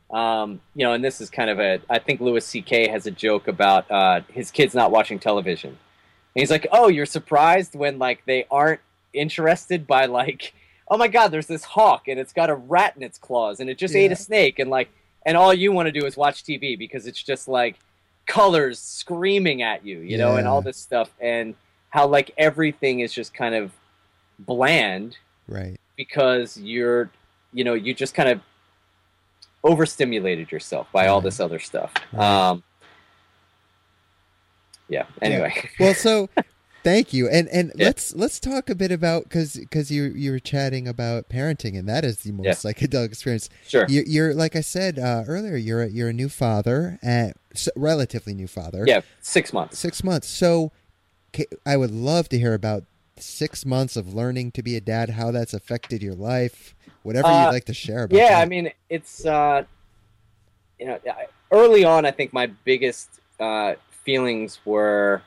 um, you know, and this is kind of a, I think Louis C K has a joke about uh, his kids not watching television. And he's like, oh, you're surprised when like they aren't interested by like, oh my God, there's this hawk and it's got a rat in its claws and it just ate Yeah. a snake and like, and all you want to do is watch T V because it's just like colors screaming at you, you know, and all Yeah. this stuff, and how like everything is just kind of bland Right. because you're, you know, you just kind of overstimulated yourself by all Right. this other stuff. Right. Um, yeah. Anyway. Yeah. Well, so thank you, and and Yeah. let's let's talk a bit about because because you you were chatting about parenting, and that is the most Yeah. psychedelic experience. Sure. You, you're like I said uh, earlier, you're a, you're a new father, and relatively new father. Yeah. Six months. Six months. So ca- I would love to hear about six months of learning to be a dad, how that's affected your life, whatever Uh, you'd like to share about Yeah, that. I mean, it's uh, you know, I- early on, I think my biggest uh, feelings were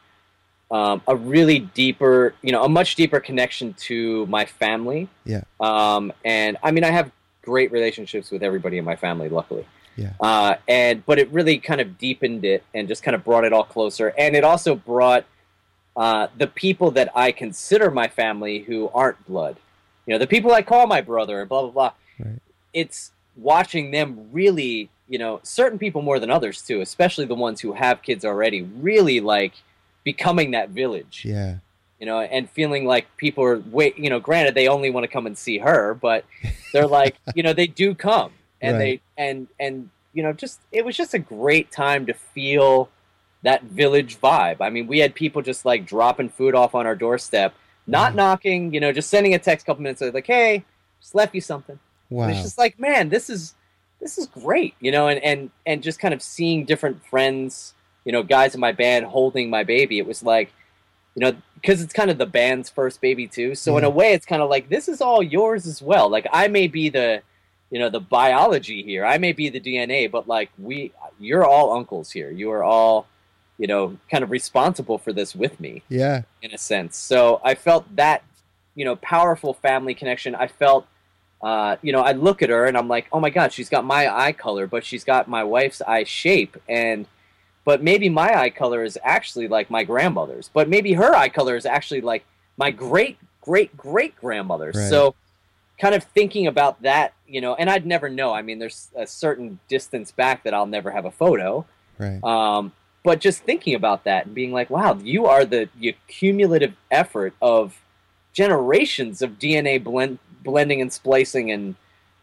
um, a really deeper, you know, a much deeper connection to my family. Yeah. Um, and I mean, I have great relationships with everybody in my family, luckily. Yeah. Uh, and but it really kind of deepened it and just kind of brought it all closer. And it also brought uh, the people that I consider my family who aren't blood, you know, the people I call my brother and blah, blah, blah. Right. It's watching them really, you know, certain people more than others too, especially the ones who have kids already, really like becoming that village, Yeah. you know, and feeling like people are, wait, you know, granted they only want to come and see her, but they're like, you know, they do come and Right. they, and, and, you know, just, it was just a great time to feel that village vibe. I mean, we had people just like dropping food off on our doorstep, not Mhm. knocking, you know, just sending a text a couple minutes later, like, hey, just left you something. Wow. And it's just like, man, this is this is great, you know, and, and and just kind of seeing different friends, you know, guys in my band holding my baby. It was like, you know, because it's kind of the band's first baby too. So in Yeah. a way, it's kind of like this is all yours as well. Like I may be the, you know, the biology here. I may be the D N A, but like we, you're all uncles here. You are all, you know, kind of responsible for this with me Yeah. in a sense. So I felt that, you know, powerful family connection. I felt, uh, you know, I look at her and I'm like, oh my God, she's got my eye color, but she's got my wife's eye shape. And, but maybe my eye color is actually like my grandmother's, but maybe her eye color is actually like my great, great, great grandmother's. Right. So kind of thinking about that, you know, and I'd never know. I mean, there's a certain distance back that I'll never have a photo. Right. Um, but just thinking about that and being like, wow, you are the, the cumulative effort of generations of D N A blend, blending and splicing. And,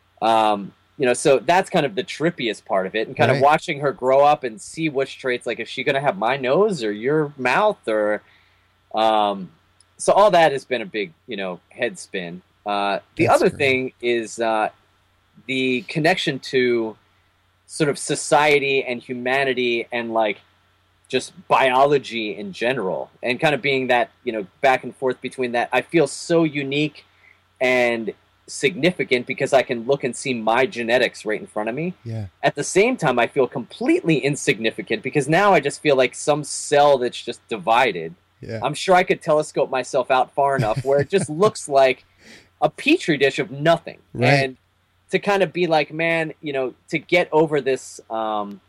um, you know, so that's kind of the trippiest part of it. And kind Right. of watching her grow up and see which traits, like, is she going to have my nose or your mouth or, um, so all that has been a big, you know, head spin. Uh, the That's other great. thing is uh, the connection to sort of society and humanity and like just biology in general, and kind of being that, you know, back and forth between that. I feel so unique and significant because I can look and see my genetics right in front of me. Yeah. At the same time, I feel completely insignificant because now I just feel like some cell that's just divided. Yeah. I'm sure I could telescope myself out far enough where it just looks like a petri dish of nothing. Right. And to kind of be like, man, you know, to get over this, um,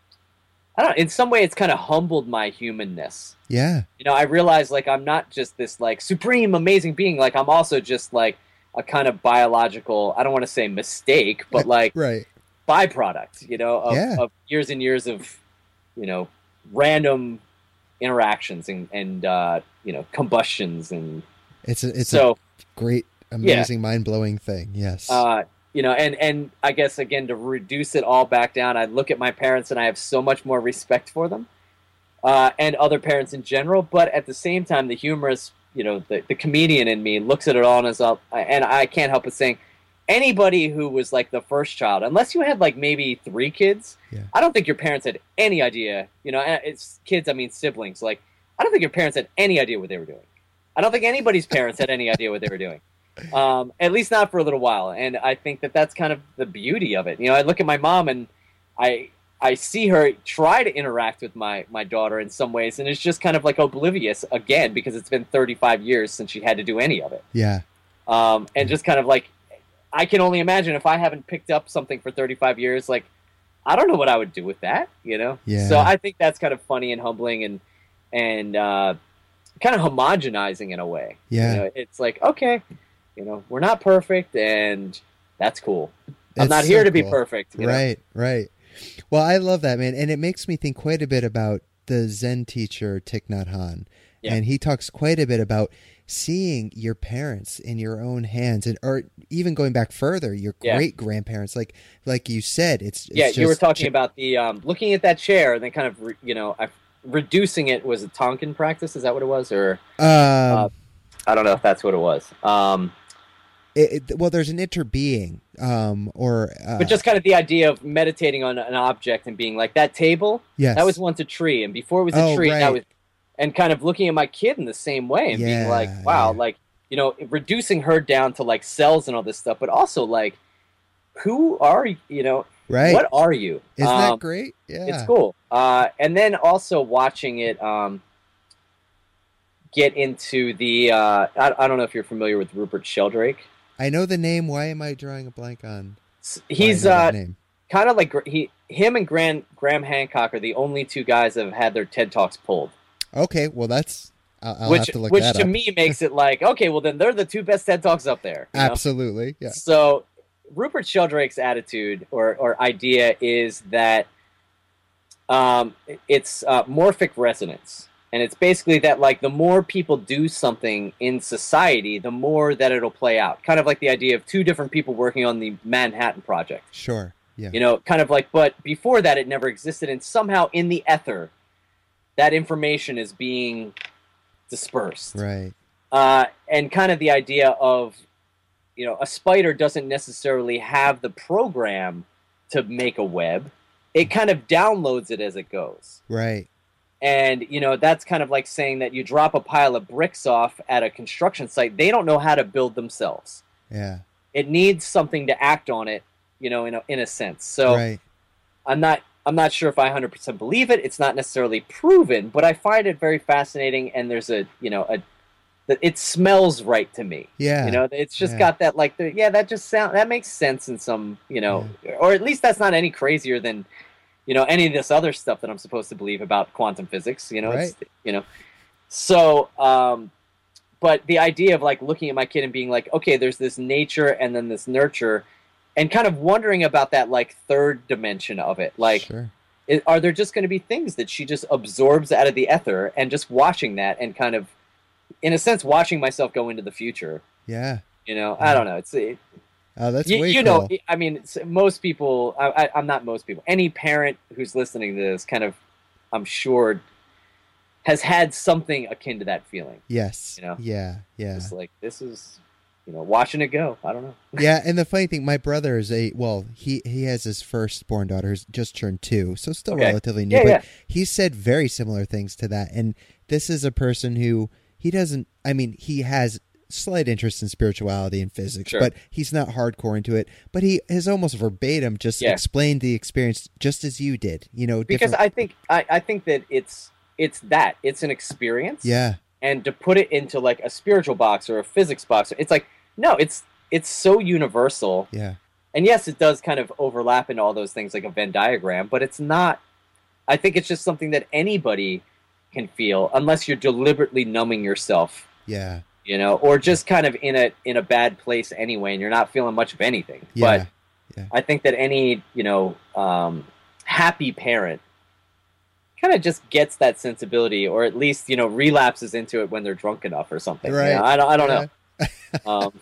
I don't know, in some way it's kind of humbled my humanness. Yeah. You know, I realize like I'm not just this like supreme amazing being, like I'm also just like a kind of biological, I don't want to say mistake, but like Right. byproduct, you know, of, Yeah. of years and years of, you know, random interactions and, and uh, you know, combustions. And It's a it's so, a great, amazing, mind blowing thing. Yes. uh, you know, and, and I guess, again, to reduce it all back down, I look at my parents and I have so much more respect for them uh, and other parents in general. But at the same time, the humorous, you know, the, the comedian in me looks at it all and is up. And I can't help but saying, anybody who was like the first child, unless you had like maybe three kids, Yeah. I don't think your parents had any idea, you know, and it's kids, I mean siblings. Like, I don't think your parents had any idea what they were doing. I don't think anybody's parents had any idea what they were doing. Um, at least not for a little while. And I think that that's kind of the beauty of it. You know, I look at my mom and I I see her try to interact with my, my daughter in some ways, and it's just kind of like oblivious again because it's been thirty-five years since she had to do any of it. yeah. Um, and just kind of like, I can only imagine if I haven't picked up something for thirty-five years, like, I don't know what I would do with that, you know? Yeah. So I think that's kind of funny and humbling and, and uh, kind of homogenizing in a way. Yeah. You know, it's like, okay, you know, we're not perfect, and that's cool. I'm It's not here so to be cool. perfect. You know? Right. Right. Well, I love that, man. And it makes me think quite a bit about the Zen teacher, Thich Nhat Hanh. Yeah. And he talks quite a bit about seeing your parents in your own hands, and or even going back further, your yeah. great grandparents. Like like you said, it's, it's yeah. just, you were talking ch- about the um, looking at that chair and then kind of re- you know I, reducing it. Was it Tonkin practice? Is that what it was? Or um, uh, I don't know if that's what it was. Um, it, it, well, there's an interbeing, um, or uh, but just kind of the idea of meditating on an object and being like, that table. Yes. That was once a tree, and before it was a oh, tree, right. that was. And kind of looking at my kid in the same way and yeah, being like, wow, yeah. like, you know, reducing her down to like cells and all this stuff, but also like, who are you, you know, right. what are you? Isn't um, that great? Yeah. It's cool. Uh, and then also watching it um, get into the, uh, I, I don't know if you're familiar with Rupert Sheldrake. I know the name. Why am I drawing a blank on? He's uh, kind of like, he, him and Graham, Graham Hancock are the only two guys that have had their TED Talks pulled. Okay, well that's I'll, I'll which have to look which that to up. me makes it like, okay, well then they're the two best TED Talks up there. You know? Absolutely, yeah. So Rupert Sheldrake's attitude or or idea is that um, it's uh, morphic resonance, and it's basically that like the more people do something in society, the more that it'll play out. Kind of like the idea of two different people working on the Manhattan Project. Sure. Yeah. You know, kind of like, but before that, it never existed, and somehow in the ether, that information is being dispersed. Right. Uh, and kind of the idea of, you know, a spider doesn't necessarily have the program to make a web. It kind of downloads it as it goes. Right. And, you know, that's kind of like saying that you drop a pile of bricks off at a construction site. They don't know how to build themselves. Yeah. It needs something to act on it, you know, in a, in a sense. So right. I'm not... I'm not sure if I one hundred percent believe it. It's not necessarily proven, but I find it very fascinating. And there's a, you know, a, it smells right to me. Yeah. You know, it's just yeah. got that, like, the, yeah, that just sound, that makes sense in some, you know, yeah. or at least that's not any crazier than, you know, any of this other stuff that I'm supposed to believe about quantum physics, you know, right. it's, you know, so, um, but the idea of like looking at my kid and being like, okay, there's this nature and then this nurture, and kind of wondering about that like third dimension of it. Like, sure. is, are there just going to be things that she just absorbs out of the ether, and just watching that and kind of, in a sense, watching myself go into the future. Yeah. You know, yeah. I don't know. It's it, oh, that's you, way you cool. know, I mean, it's, most people, I, I, I'm not most people, any parent who's listening to this kind of, I'm sure, has had something akin to that feeling. Yes. You know? Yeah. Yeah. It's like, this is, you know, watching it go. I don't know. Yeah, and the funny thing, my brother is a well, he he has his firstborn daughter who's just turned two, so still okay. relatively new. Yeah, but yeah. he said very similar things to that. And this is a person who he doesn't. I mean, he has slight interest in spirituality and physics, sure. but he's not hardcore into it. But he has almost verbatim just yeah. explained the experience just as you did. You know, because different... I think I, I think that it's it's that it's an experience. Yeah. And to put it into like a spiritual box or a physics box, it's like, no, it's it's so universal. Yeah. And yes, it does kind of overlap into all those things like a Venn diagram, but it's not, I think it's just something that anybody can feel unless you're deliberately numbing yourself. Yeah. You know, or just kind of in a in a bad place anyway, and you're not feeling much of anything. Yeah. But yeah. I think that any, you know, um, happy parent kind of just gets that sensibility, or at least, you know, relapses into it when they're drunk enough or something. Right. You know, I don't, I don't yeah. know. um,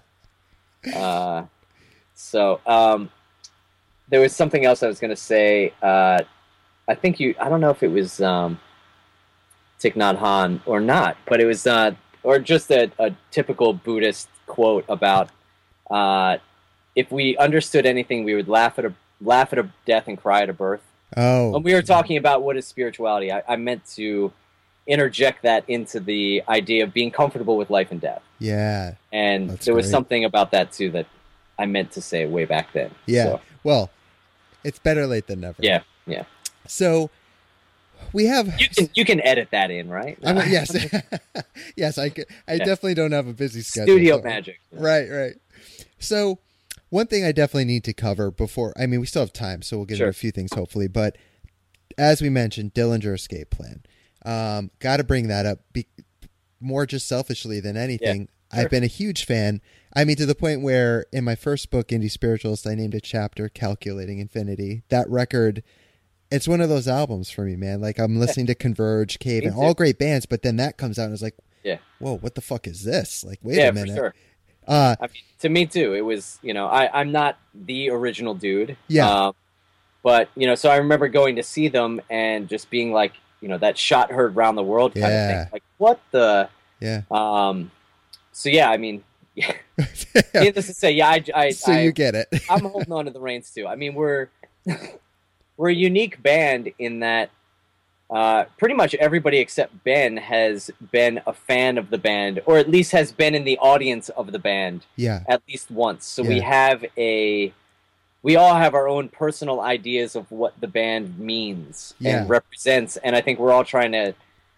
uh, so um, there was something else I was going to say. Uh, I think you, I don't know if it was um, Thich Nhat Hanh or not, but it was, uh, or just a, a typical Buddhist quote about uh, if we understood anything, we would laugh at a laugh at a death and cry at a birth. Oh, when we were talking about what is spirituality, I, I meant to interject that into the idea of being comfortable with life and death. Yeah. And That's there was great. something about that too that I meant to say way back then. Yeah. So, well, it's better late than never. yeah. Yeah. So we have You can you can edit that in, right? I mean, yes. yes, I could, I Yeah. definitely don't have a busy schedule. Studio so- magic. Right, right. So one thing I definitely need to cover before, I mean, we still have time, so we'll get Sure. into a few things hopefully, but as we mentioned, Dillinger Escape Plan. Um, got to bring that up be, more just selfishly than anything. I've been a huge fan. I mean, to the point where in my first book, Indie Spiritualist, I named a chapter Calculating Infinity. That record, it's one of those albums for me, man. Like, I'm listening to Converge, Cave, and all great bands, but then that comes out and it's like, yeah, whoa, what the fuck is this? Like, wait yeah, a minute. for sure. Uh, I mean, to me too, it was, you know, I, I'm not the original dude. Yeah. Um, but, you know, so I remember going to see them and just being like, you know, that shot heard round the world kind Yeah. of thing. Like, what the... Yeah. Um, so, yeah, I mean, yeah. Needless to say, yeah, I... I so I, you get it. I'm holding on to the reins, too. I mean, we're... we're a unique band in that uh, pretty much everybody except Ben has been a fan of the band, or at least has been in the audience of the band Yeah. at least once. So Yeah. we have a, we all have our own personal ideas of what the band means Yeah. and represents, and I think we're all trying to,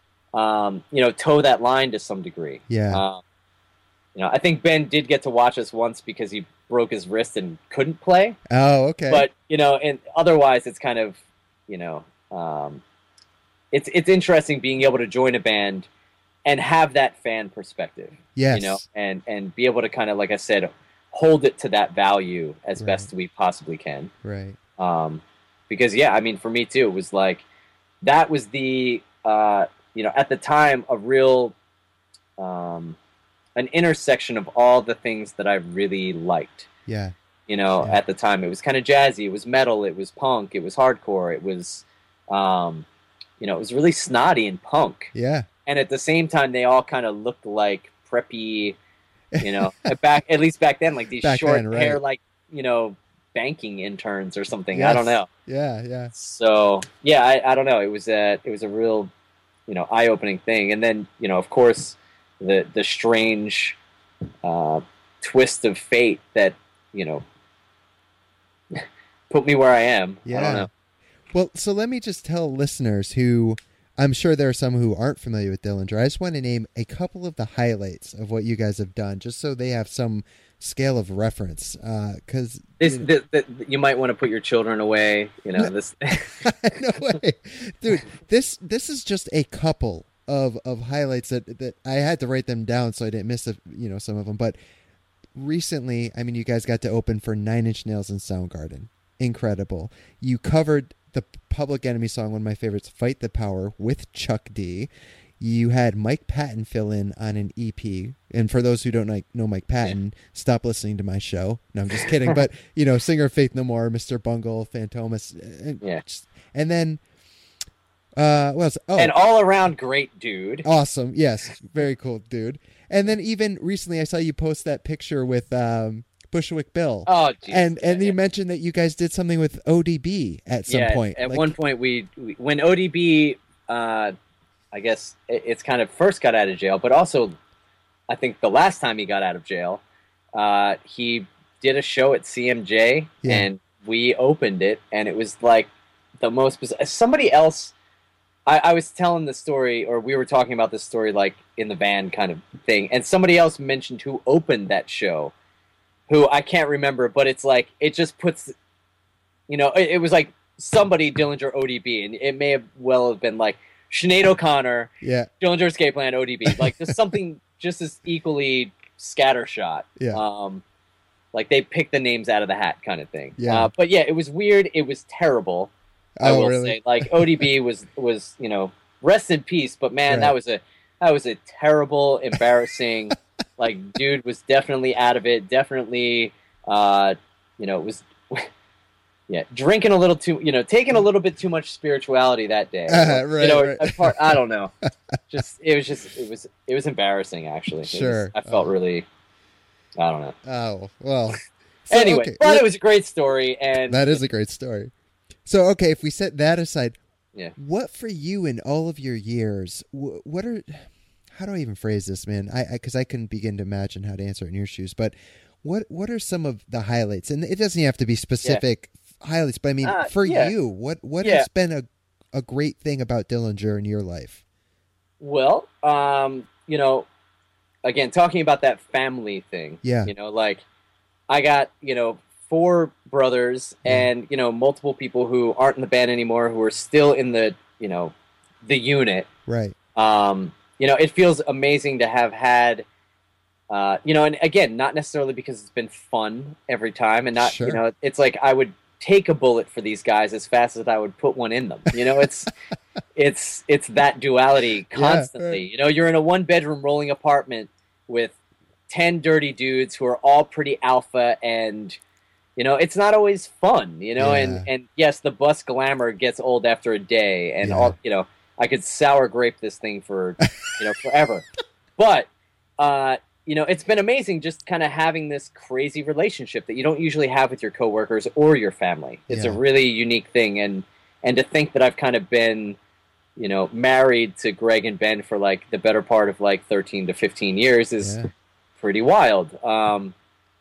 um, you know, toe that line to some degree. Yeah. Um, you know, I think Ben did get to watch us once because he broke his wrist and couldn't play. Oh, okay. But, you know, and otherwise it's kind of, you know, um, it's it's interesting being able to join a band and have that fan perspective. Yes. You know, and, and be able to kind of, like I said, hold it to that value as Right. best we possibly can. Right. Um, because, yeah, I mean, for me, too, it was like, that was the, uh, you know, at the time, a real, um, an intersection of all the things that I really liked. Yeah. You know, Yeah. at the time, it was kind of jazzy, it was metal, it was punk, it was hardcore, it was, um, you know, it was really snotty and punk. Yeah. And at the same time, they all kind of looked like preppy, you know, back at least back then, like these Back short then, right. hair, like, you know, banking interns or something. Yes. I don't know. Yeah. Yeah. So yeah, I, I don't know. It was a it was a real, you know, eye opening thing. And then, you know, of course, the the strange uh, twist of fate that, you know, put me where I am. Yeah. I don't know. Well, so let me just tell listeners who, I'm sure there are some who aren't familiar with Dillinger. I just want to name a couple of the highlights of what you guys have done, just so they have some scale of reference. Because This, you know, this, this, you might want to put your children away. You know, this. no way, dude. This this is just a couple of of highlights that that I had to write them down so I didn't miss a, you know some of them. But recently, I mean, you guys got to open for Nine Inch Nails and Soundgarden. Incredible. You covered the Public Enemy song, one of my favorites, Fight the Power, with Chuck D. You had Mike Patton fill in on an E P. And for those who don't like, know Mike Patton, stop listening to my show. No, I'm just kidding. But, you know, singer of Faith No More, Mister Bungle, Fantomas. And, Yeah. and then, uh, what else? Oh, An all around great dude. awesome. Yes. Very cool, dude. And then even recently, I saw you post that picture with um, Bushwick Bill. Oh, Jesus. and and yeah, you yeah. mentioned that you guys did something with O D B at some Yeah, point. At Like, one point, we, we when O D B, uh, I guess it, it's kind of first got out of jail, but also, I think the last time he got out of jail, uh, he did a show at C M J, Yeah. and we opened it, and it was like the most bizarre. Somebody else, I, I was telling the story, or we were talking about this story, like in the van kind of thing, and somebody else mentioned who opened that show. Who I can't remember, but it's like, it just puts, you know, it, it was like somebody, Dillinger, O D B, and it may have well have been like Sinead O'Connor, yeah, Dillinger Escape Plan, O D B, like just something just as equally scattershot. Yeah. Um, like they picked the names out of the hat kind of thing. Yeah. Uh, but yeah, it was weird. It was terrible. I Oh, will really? say, like O D B was was you know, rest in peace. But man, Right. that was a that was a terrible, embarrassing. Like, dude was definitely out of it. Definitely, uh, you know, was yeah, drinking a little too, you know, taking a little bit too much spirituality that day. Uh, right, you know, right. a part, I don't know. Just it was just it was it was embarrassing actually. It was- Sure. I felt Oh. really. I don't know. Oh, well. So, Anyway, okay, but let- it was a great story, and that is a great story. So, okay, if we set that aside, yeah. what for you in all of your years, wh- what are, how do I even phrase this, man? I, because I, I couldn't begin to imagine how to answer it in your shoes, but what, what are some of the highlights? And it doesn't have to be specific highlights, but I mean, Uh, for yeah. you, what, what Yeah. has been a, a great thing about Dillinger in your life? Well, um, you know, again, talking about that family thing. Yeah. You know, like I got, you know, four brothers and, you know, multiple people who aren't in the band anymore who are still in the, you know, the unit. Right. Um, you know, it feels amazing to have had uh, you know, and again, not necessarily because it's been fun every time, and not, Sure. you know, it's like I would take a bullet for these guys as fast as I would put one in them. You know, it's it's it's that duality constantly. right. You know, you're in a one bedroom rolling apartment with ten dirty dudes who are all pretty alpha, and you know, it's not always fun, you know, Yeah. and and yes, the bus glamour gets old after a day, and Yeah. all, you know, I could sour grape this thing for, you know, forever. But uh you know, it's been amazing just kind of having this crazy relationship that you don't usually have with your coworkers or your family. It's Yeah. a really unique thing, and and to think that I've kind of been, you know, married to Greg and Ben for like the better part of like thirteen to fifteen years is Yeah. pretty wild. Um,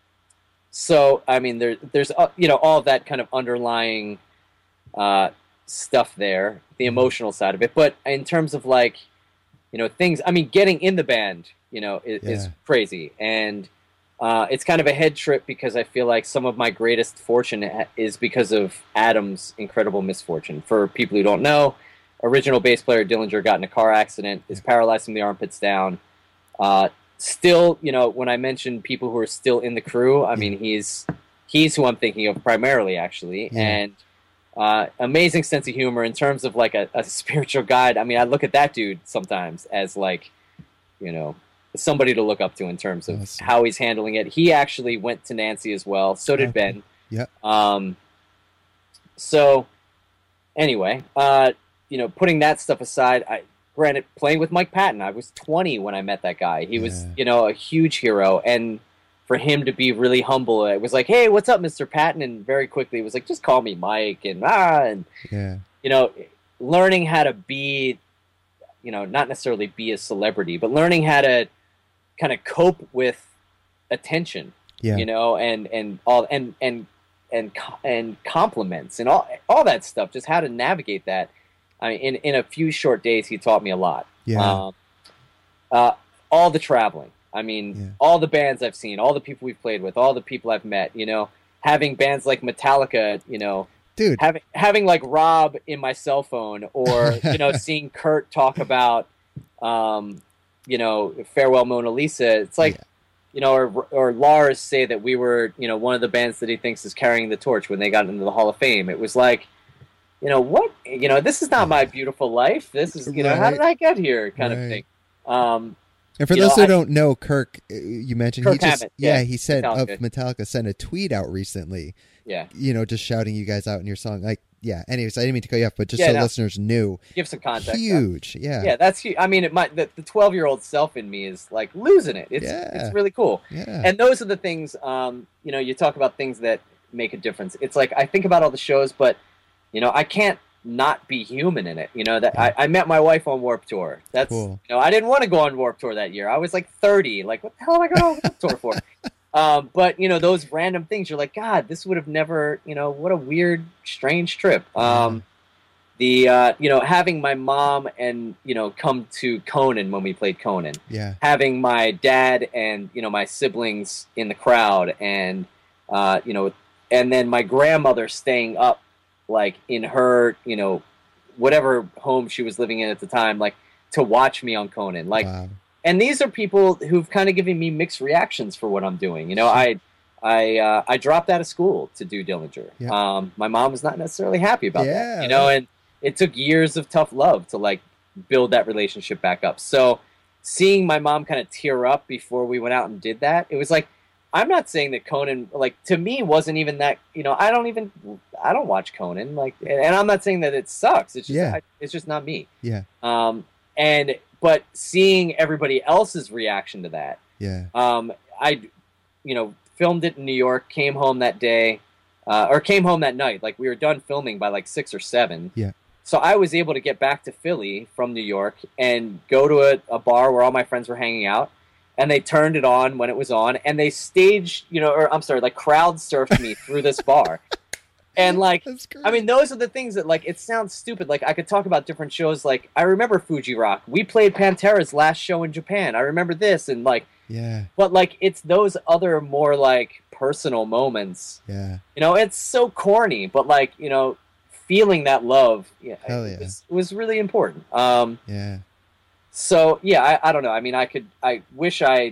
so I mean, there there's uh, you know, all of that kind of underlying uh, stuff there, the emotional side of it. But in terms of like, you know, things, I mean, getting in the band, you know, is, Yeah. is crazy. And uh, it's kind of a head trip because I feel like some of my greatest fortune ha- is because of Adam's incredible misfortune. For people who don't know, original bass player Dillinger got in a car accident, is paralyzed from the armpits down. Uh, still, you know, when I mention people who are still in the crew, I mean, he's he's who I'm thinking of primarily, actually. Yeah. And uh, amazing sense of humor in terms of like a, a spiritual guide. I mean, I look at that dude sometimes as like, you know, somebody to look up to in terms of Awesome. how he's handling it. He actually went to Nancy as well. So did Okay. Ben. Yeah. Um, so anyway, uh, you know, putting that stuff aside, I granted playing with Mike Patton. I was twenty when I met that guy. He was, Yeah. you know, a huge hero, and for him to be really humble, it was like, "Hey, what's up, Mister Patton?" And very quickly, it was like, "Just call me Mike." And ah, and Yeah. you know, learning how to be, you know, not necessarily be a celebrity, but learning how to kind of cope with attention, Yeah. you know, and and all and and and co- and compliments and all all that stuff. Just how to navigate that. I mean, in in a few short days, he taught me a lot. Yeah. Um, uh, all the traveling. I mean, Yeah. all the bands I've seen, all the people we've played with, all the people I've met. You know, having bands like Metallica. You know, Dude. having having like Rob in my cell phone, or you know, seeing Kurt talk about, um, you know, Farewell Mona Lisa. It's like, Yeah. you know, or or Lars say that we were, you know, one of the bands that he thinks is carrying the torch when they got into the Hall of Fame. It was like, you know, what, you know, this is not my beautiful life. This is, you know, how Right. did I get here, kind of Right. thing. Um, And for You those know, who I- don't know, Kirk, uh, you mentioned he Kirk just Hammett, yeah, yeah, he sent Metallica. of Metallica sent a tweet out recently, yeah, you know, just shouting you guys out in your song. Like, yeah. Anyways, I didn't mean to cut you off, but just Yeah, so no. listeners knew, give some context. huge. Yeah. Yeah, that's huge. I mean, it might the twelve year old self in me is like losing it. It's Yeah. it's really cool. Yeah. And those are the things, um, you know, you talk about things that make a difference. It's like I think about all the shows, but you know, I can't not be human in it. You know, that I, I met my wife on Warped Tour. That's Cool. you know, I didn't want to go on Warped Tour that year. I was like thirty. Like, what the hell am I going on Warped Tour for? Um, but you know, those random things, you're like, God, this would have never, you know, what a weird, strange trip. Um, the uh, you know, having my mom and you know come to Conan when we played Conan, yeah. having my dad and you know my siblings in the crowd, and uh, you know, and then my grandmother staying up, like in her, you know, whatever home she was living in at the time, like to watch me on Conan, like. Wow. And these are people who've kind of given me mixed reactions for what I'm doing. You know, I I uh, I dropped out of school to do Dillinger. Yeah. Um, my mom was not necessarily happy about Yeah. that. You know, and it took years of tough love to like build that relationship back up. So seeing my mom kind of tear up before we went out and did that, it was like, I'm not saying that Conan, like to me, wasn't even that. You know, I don't even I don't watch Conan. Like, and I'm not saying that it sucks. It's just Yeah. I, it's just not me. Yeah. Um, and but seeing everybody else's reaction to that, Yeah. um, I, you know, filmed it in New York, came home that day, uh, or came home that night. Like we were done filming by like six or seven. Yeah. So I was able to get back to Philly from New York and go to a, a bar where all my friends were hanging out, and they turned it on when it was on, and they staged, you know, or I'm sorry, like crowd surfed me through this bar. And like, That's great. I mean, those are the things that, like, it sounds stupid. Like, I could talk about different shows. Like, I remember Fuji Rock. We played Pantera's last show in Japan. I remember this, and like, yeah. but like, it's those other more like personal moments. Yeah. You know, it's so corny, but like, you know, feeling that love, yeah, Hell it yeah. was, was really important. Um, Yeah. so yeah, I, I don't know. I mean, I could, I wish I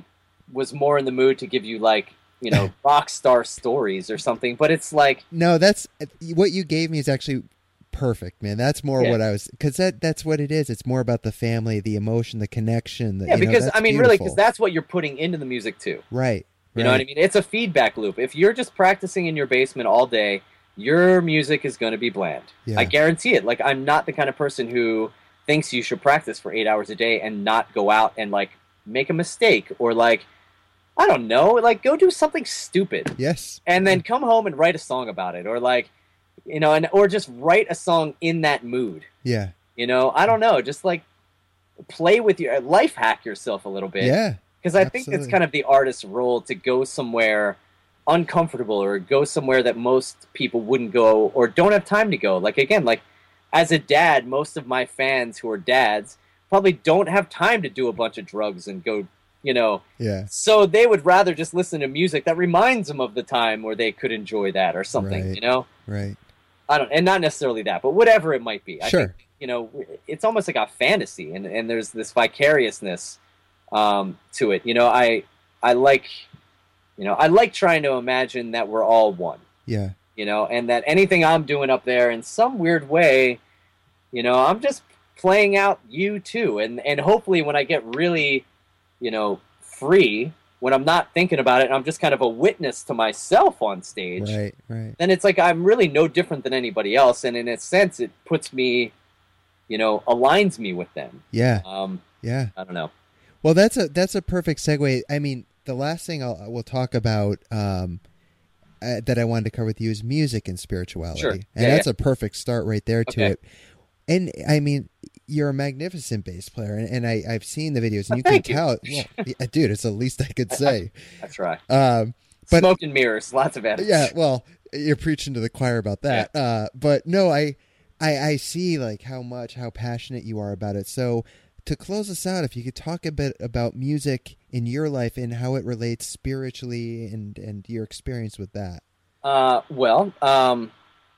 was more in the mood to give you like, you know, rock star stories or something. But it's like, no, that's what you gave me is actually perfect, man. That's more yeah. what I was, because that that's what it is. It's more about the family, the emotion, the connection. The, yeah, because know, I mean, beautiful. really, because that's what you're putting into the music too. Right. You know what I mean? It's a feedback loop. If you're just practicing in your basement all day, your music is going to be bland. Yeah. I guarantee it. Like, I'm not the kind of person who thinks you should practice for eight hours a day and not go out and like make a mistake or like, I don't know, like go do something stupid. Yes. And then come home and write a song about it, or like, you know, and or just write a song in that mood. Yeah. You know, I don't know, just like play with your life, hack yourself a little bit. Yeah. Because I think it's kind of the artist's role to go somewhere uncomfortable or go somewhere that most people wouldn't go or don't have time to go. Like, again, like as a dad, most of my fans who are dads probably don't have time to do a bunch of drugs and go, you know. Yeah. So they would rather just listen to music that reminds them of the time where they could enjoy that or something, right. you know? Right. I don't, and not necessarily that, but whatever it might be. I sure. think, you know, it's almost like a fantasy, and, and there's this vicariousness um, to it. You know, I I like, you know, I like trying to imagine that we're all one. Yeah. You know, and that anything I'm doing up there in some weird way, you know, I'm just playing out you too, and and hopefully when I get really, you know, free, when I'm not thinking about it, and I'm just kind of a witness to myself on stage. Right. Right. Then it's like I'm really no different than anybody else, and in a sense, it puts me, you know, aligns me with them. Yeah. Um. Yeah. I don't know. Well, that's a that's a perfect segue. I mean, the last thing I'll we'll talk about um, uh, that I wanted to cover with you is music and spirituality, sure. and yeah, that's yeah. a perfect start right there to okay. it. And I mean, you're a magnificent bass player, and, and I I've seen the videos, and oh, you can you. tell. Well, yeah, dude, it's the least I could say. That's right. Um, but smoke and mirrors, lots of edits. Yeah, well, you're preaching to the choir about that. Yeah. Uh, but no, I, I I see like how much how passionate you are about it. So to close us out, if you could talk a bit about music in your life and how it relates spiritually and, and your experience with that. Uh, well, um,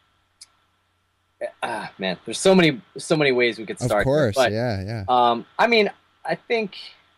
ah, man, there's so many, so many ways we could start. Of course. Here, but, yeah. Yeah. Um, I mean, I think,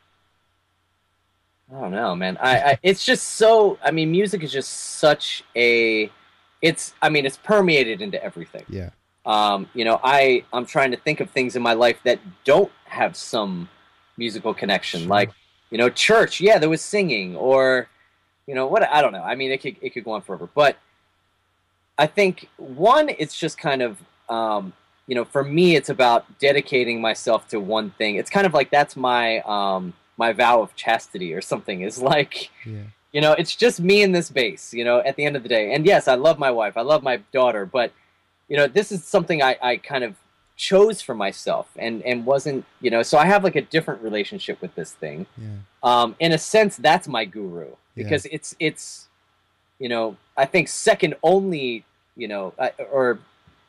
I don't know, man. I, I, it's just so, I mean, music is just such a, it's, I mean, it's permeated into everything. Yeah. Um, you know, I, I'm trying to think of things in my life that don't have some musical connection, Sure. like, you know, church. Yeah, there was singing, or, you know, what, I don't know. I mean, it could, it could go on forever, but I think one, it's just kind of, um, you know, for me, it's about dedicating myself to one thing. It's kind of like, that's my, um, my vow of chastity or something, is like, Yeah. you know, it's just me and this bass, you know, at the end of the day. And yes, I love my wife, I love my daughter, but you know, this is something I, I kind of chose for myself, and, and wasn't, you know, so I have like a different relationship with this thing. Yeah. Um, in a sense, that's my guru, because Yeah. it's, it's, you know, I think second only, you know, I, or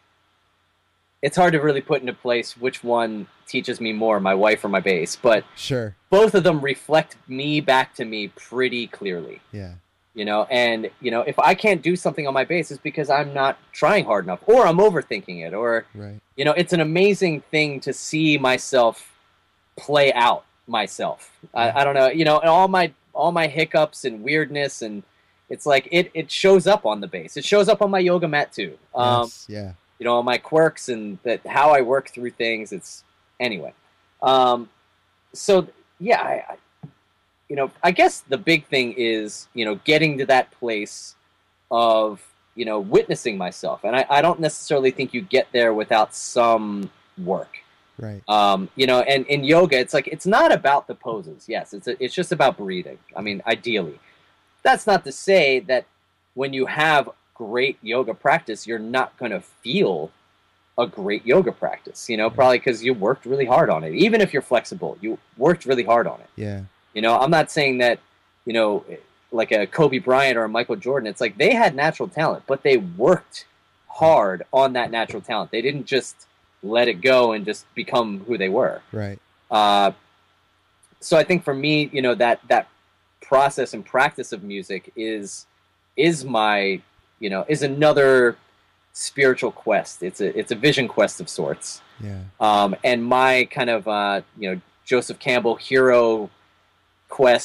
it's hard to really put into place which one teaches me more, my wife or my bass, but Sure. both of them reflect me back to me pretty clearly. Yeah. You know, and, you know, if I can't do something on my bass, it's because I'm not trying hard enough, or I'm overthinking it, or, Right. you know, it's an amazing thing to see myself play out myself. I, I don't know, you know, and all my, all my hiccups and weirdness, and it's like, it, it shows up on the bass. It shows up on my yoga mat too. Um, Yes. Yeah. you know, all my quirks and that, how I work through things. It's anyway. Um, so yeah, I, I you know, I guess the big thing is, you know, getting to that place of, you know, witnessing myself. And I, I don't necessarily think you get there without some work. Right. Um, you know, and in yoga, it's like, it's not about the poses. Yes, it's a, it's just about breathing. I mean, ideally. That's not to say that when you have great yoga practice, you're not going to feel a great yoga practice, you know, probably because you worked really hard on it. Even if you're flexible, you worked really hard on it. Yeah. You know, I'm not saying that, you know, like a Kobe Bryant or a Michael Jordan, it's like they had natural talent, but they worked hard on that natural talent. They didn't just let it go and just become who they were. Right. Uh, so I think for me, you know, that, that process and practice of music is, is my, you know, is another spiritual quest. It's a, it's a vision quest of sorts. Yeah. Um, and my kind of, uh, you know, Joseph Campbell hero quest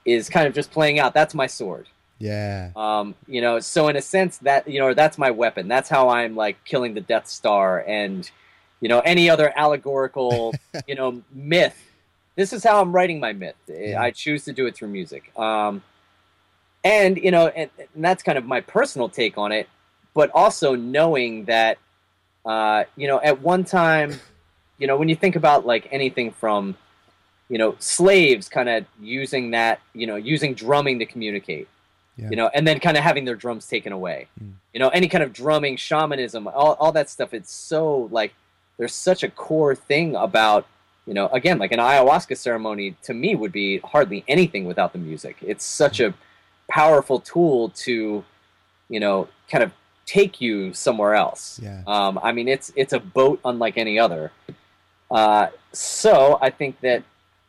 is kind of just playing out. That's my sword. Yeah. Um, you know, so in a sense that, you know, that's my weapon. That's how I'm like killing the Death Star and, you know, any other allegorical, you know, myth. This is how I'm writing my myth. Yeah. I choose to do it through music. Um, and, you know, and, and that's kind of my personal take on it, but also knowing that, uh, you know, at one time, you know, when you think about like anything from, you know, slaves kind of using that, you know, using drumming to communicate. Yeah. You know, and then kind of having their drums taken away. Mm. You know, any kind of drumming, shamanism, all, all that stuff. It's so, like, there's such a core thing about, you know, again, like an ayahuasca ceremony to me would be hardly anything without the music. It's such a powerful tool to, you know, kind of take you somewhere else. Yeah. Um, I mean, it's it's a boat unlike any other. Uh, so I think that,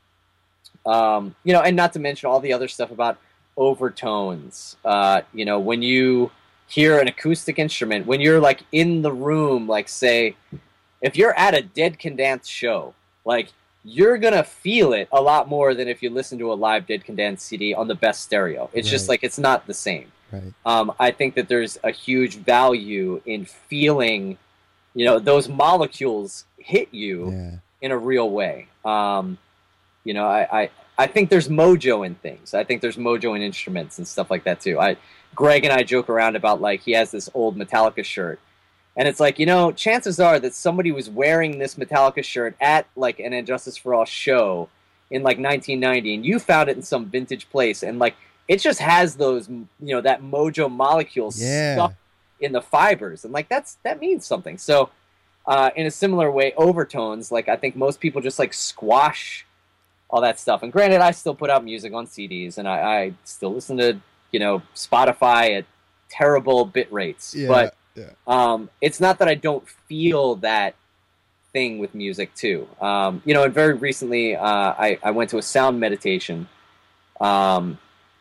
um, you know, and not to mention all the other stuff about overtones. Uh, you know, when you hear an acoustic instrument, when you're like in the room, like say, if you're at a Dead Can Dance show, like you're gonna feel it a lot more than if you listen to a live Dead Can Dance C D on the best stereo. It's right. just like it's not the same. Right. Um, I think that there's a huge value in feeling, you know, those molecules hit you yeah. in a real way. Um, you know, I, I I think there's mojo in things. I think there's mojo in instruments and stuff like that too. I, Greg and I joke around about like he has this old Metallica shirt, and it's like, you know, chances are that somebody was wearing this Metallica shirt at like an Injustice for All show in like nineteen ninety, and you found it in some vintage place, and like it just has those, you know, that mojo molecule yeah. stuck in the fibers, and like that's that means something. So, uh, in a similar way, overtones, like I think most people just like squash all that stuff. And granted, I still put out music on C Ds, and I, I still listen to, you know, Spotify at terrible bit rates. Yeah, but yeah. Um, it's not that I don't feel that thing with music too. Um, you know, and very recently, uh, I, I went to a sound meditation, um,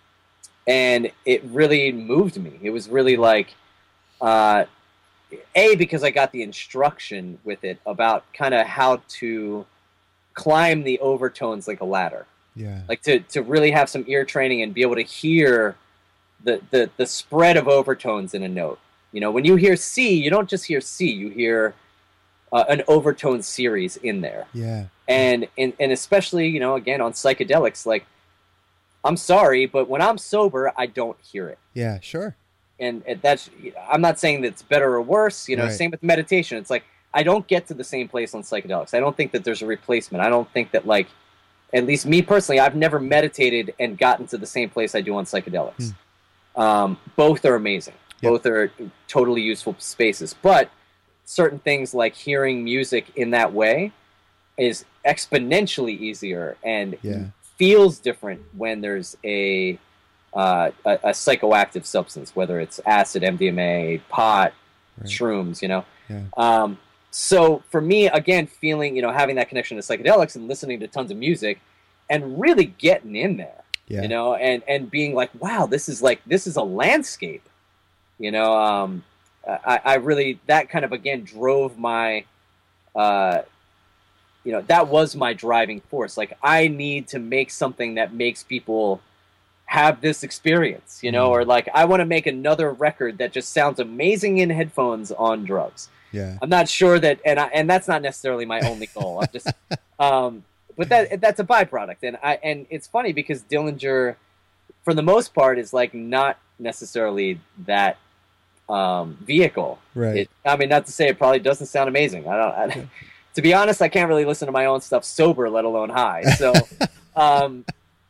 and it really moved me. It was really like, uh, A, because I got the instruction with it about kind of how to climb the overtones like a ladder. Yeah. Like to, to really have some ear training and be able to hear the, the, the spread of overtones in a note. You know, when you hear C, you don't just hear C, you hear uh, an overtone series in there. Yeah. And, and, and especially, you know, again, on psychedelics, like, I'm sorry, but when I'm sober, I don't hear it. Yeah, sure. And, and that's, I'm not saying that it's better or worse, you know, right. same with meditation. It's like, I don't get to the same place on psychedelics. I don't think that there's a replacement. I don't think that, like, at least me personally, I've never meditated and gotten to the same place I do on psychedelics. Hmm. Um, both are amazing. Yep. Both are totally useful spaces. But certain things like hearing music in that way is exponentially easier and yeah. feels different when there's a, uh, a a psychoactive substance, whether it's acid, M D M A, pot, right. shrooms, you know. Yeah. Um, so for me, again, feeling, you know, having that connection to psychedelics and listening to tons of music and really getting in there, yeah. you know, and, and being like, wow, this is like, this is a landscape, you know, um, I, I really, that kind of, again, drove my, uh, you know, that was my driving force. Like, I need to make something that makes people have this experience, you know, mm. or like, I want to make another record that just sounds amazing in headphones on drugs. Yeah. I'm not sure that, and I, and that's not necessarily my only goal. I'm just, um, but that that's a byproduct, and I and it's funny because Dillinger, for the most part, is like not necessarily that um, vehicle. Right. It, I mean, not to say it probably doesn't sound amazing. I don't. I, to be honest, I can't really listen to my own stuff sober, let alone high. So, um,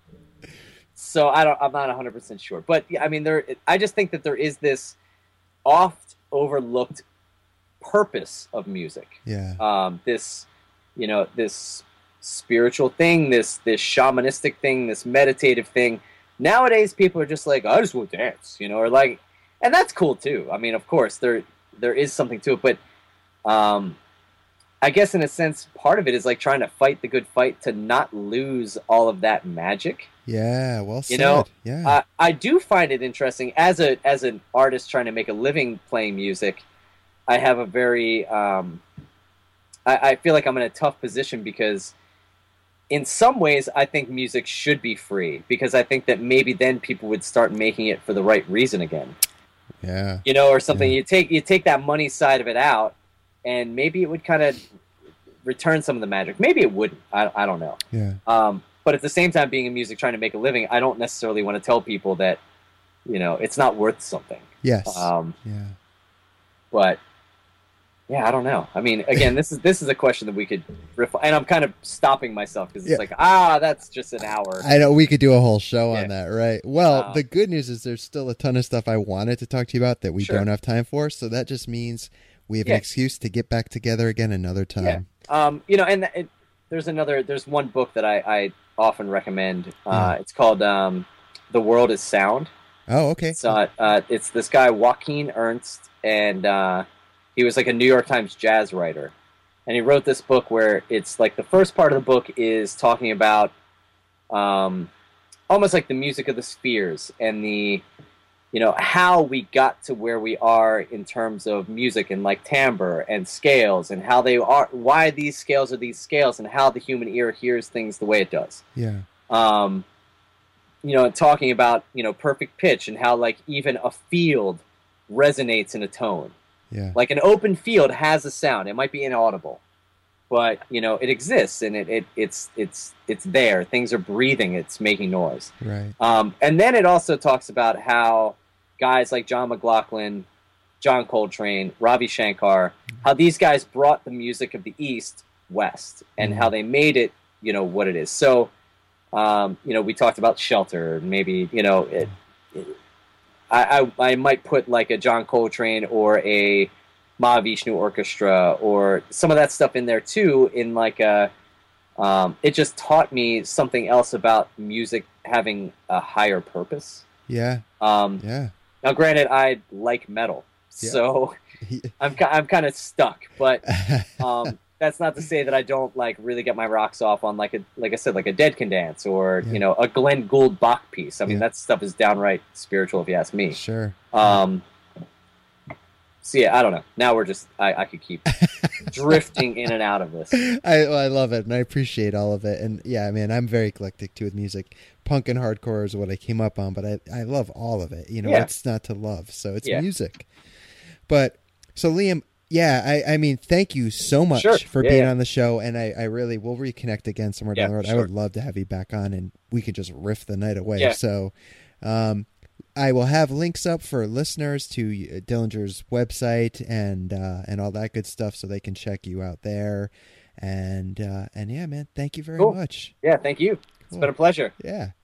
so I don't. I'm not one hundred percent sure, but I mean, there. I just think that there is this oft overlooked purpose of music. Yeah. Um, this, you know, this spiritual thing, this this shamanistic thing, this meditative thing. Nowadays, people are just like, I just want to dance, you know, or like, and that's cool too. I mean, of course, there there is something to it, but um, I guess in a sense, part of it is like trying to fight the good fight to not lose all of that magic. Yeah, well said. You know, yeah. uh, I do find it interesting as a as an artist trying to make a living playing music. I have a very, um, I, I feel like I'm in a tough position because in some ways, I think music should be free, because I think that maybe then people would start making it for the right reason again. Yeah. You know, or something. Yeah. You take you take that money side of it out, and maybe it would kind of return some of the magic. Maybe it wouldn't. I, I don't know. Yeah. Um, but at the same time, being in music, trying to make a living, I don't necessarily want to tell people that, you know, it's not worth something. Yes. Um, yeah. But yeah, I don't know. I mean, again, this is this is a question that we could riff, and I'm kind of stopping myself because it's Yeah. like, ah, that's just an hour. I know we could do a whole show Yeah. on that, right? Well, Uh, the good news is there's still a ton of stuff I wanted to talk to you about that we Sure. don't have time for. So that just means we have Yeah. an excuse to get back together again another time. Yeah. Um, you know, and it, there's another. There's one book that I, I often recommend. Uh, Yeah. It's called um, "The World Is Sound." Oh, okay. It's uh, uh, it's this guy Joaquin Ernst, and uh, he was like a New York Times jazz writer, and he wrote this book where it's like the first part of the book is talking about um, almost like the music of the spheres and the, you know, how we got to where we are in terms of music and like timbre and scales and how they are, why these scales are these scales, and how the human ear hears things the way it does. Yeah. Um, you know, talking about, you know, perfect pitch and how like even a field resonates in a tone. Yeah. Like an open field has a sound. It might be inaudible, but you know, it exists, and it, it it's it's it's there. Things are breathing. It's making noise. Right. Um, and then it also talks about how guys like John McLaughlin, John Coltrane, Ravi Shankar, how these guys brought the music of the East west, and Mhm. how they made it, you know, what it is. So, um, you know, we talked about Shelter. Maybe, you know, it, it, I, I I might put like a John Coltrane or a Mahavishnu Orchestra or some of that stuff in there too. In like a, um, it just taught me something else about music having a higher purpose. Yeah. Um, Yeah. now, granted, I like metal, Yeah. so I'm ki- I'm kind of stuck. But um, that's not to say that I don't like really get my rocks off on like a like I said, like a Dead Can Dance or Yeah. you know a Glenn Gould Bach piece. I mean, Yeah. that stuff is downright spiritual, if you ask me. Sure. Um, so yeah, I don't know. Now we're just I, I could keep drifting in and out of this. I I love it, and I appreciate all of it. And yeah, man, I'm very eclectic too with music. Punk and hardcore is what I came up on, but I I love all of it. You know, Yeah. it's not to love, so it's Yeah. music. But so Liam, yeah, I I mean, thank you so much Sure. for Yeah, being yeah. on the show, and I I really will reconnect again somewhere Yeah, down the road. I sure. would love to have you back on, and we can just riff the night away. Yeah. So, um. I will have links up for listeners to uh, Dillinger's website and uh, and all that good stuff, so they can check you out there. And uh, and yeah, man, thank you very Cool. much. Yeah, thank you. It's Cool. been a pleasure. Yeah.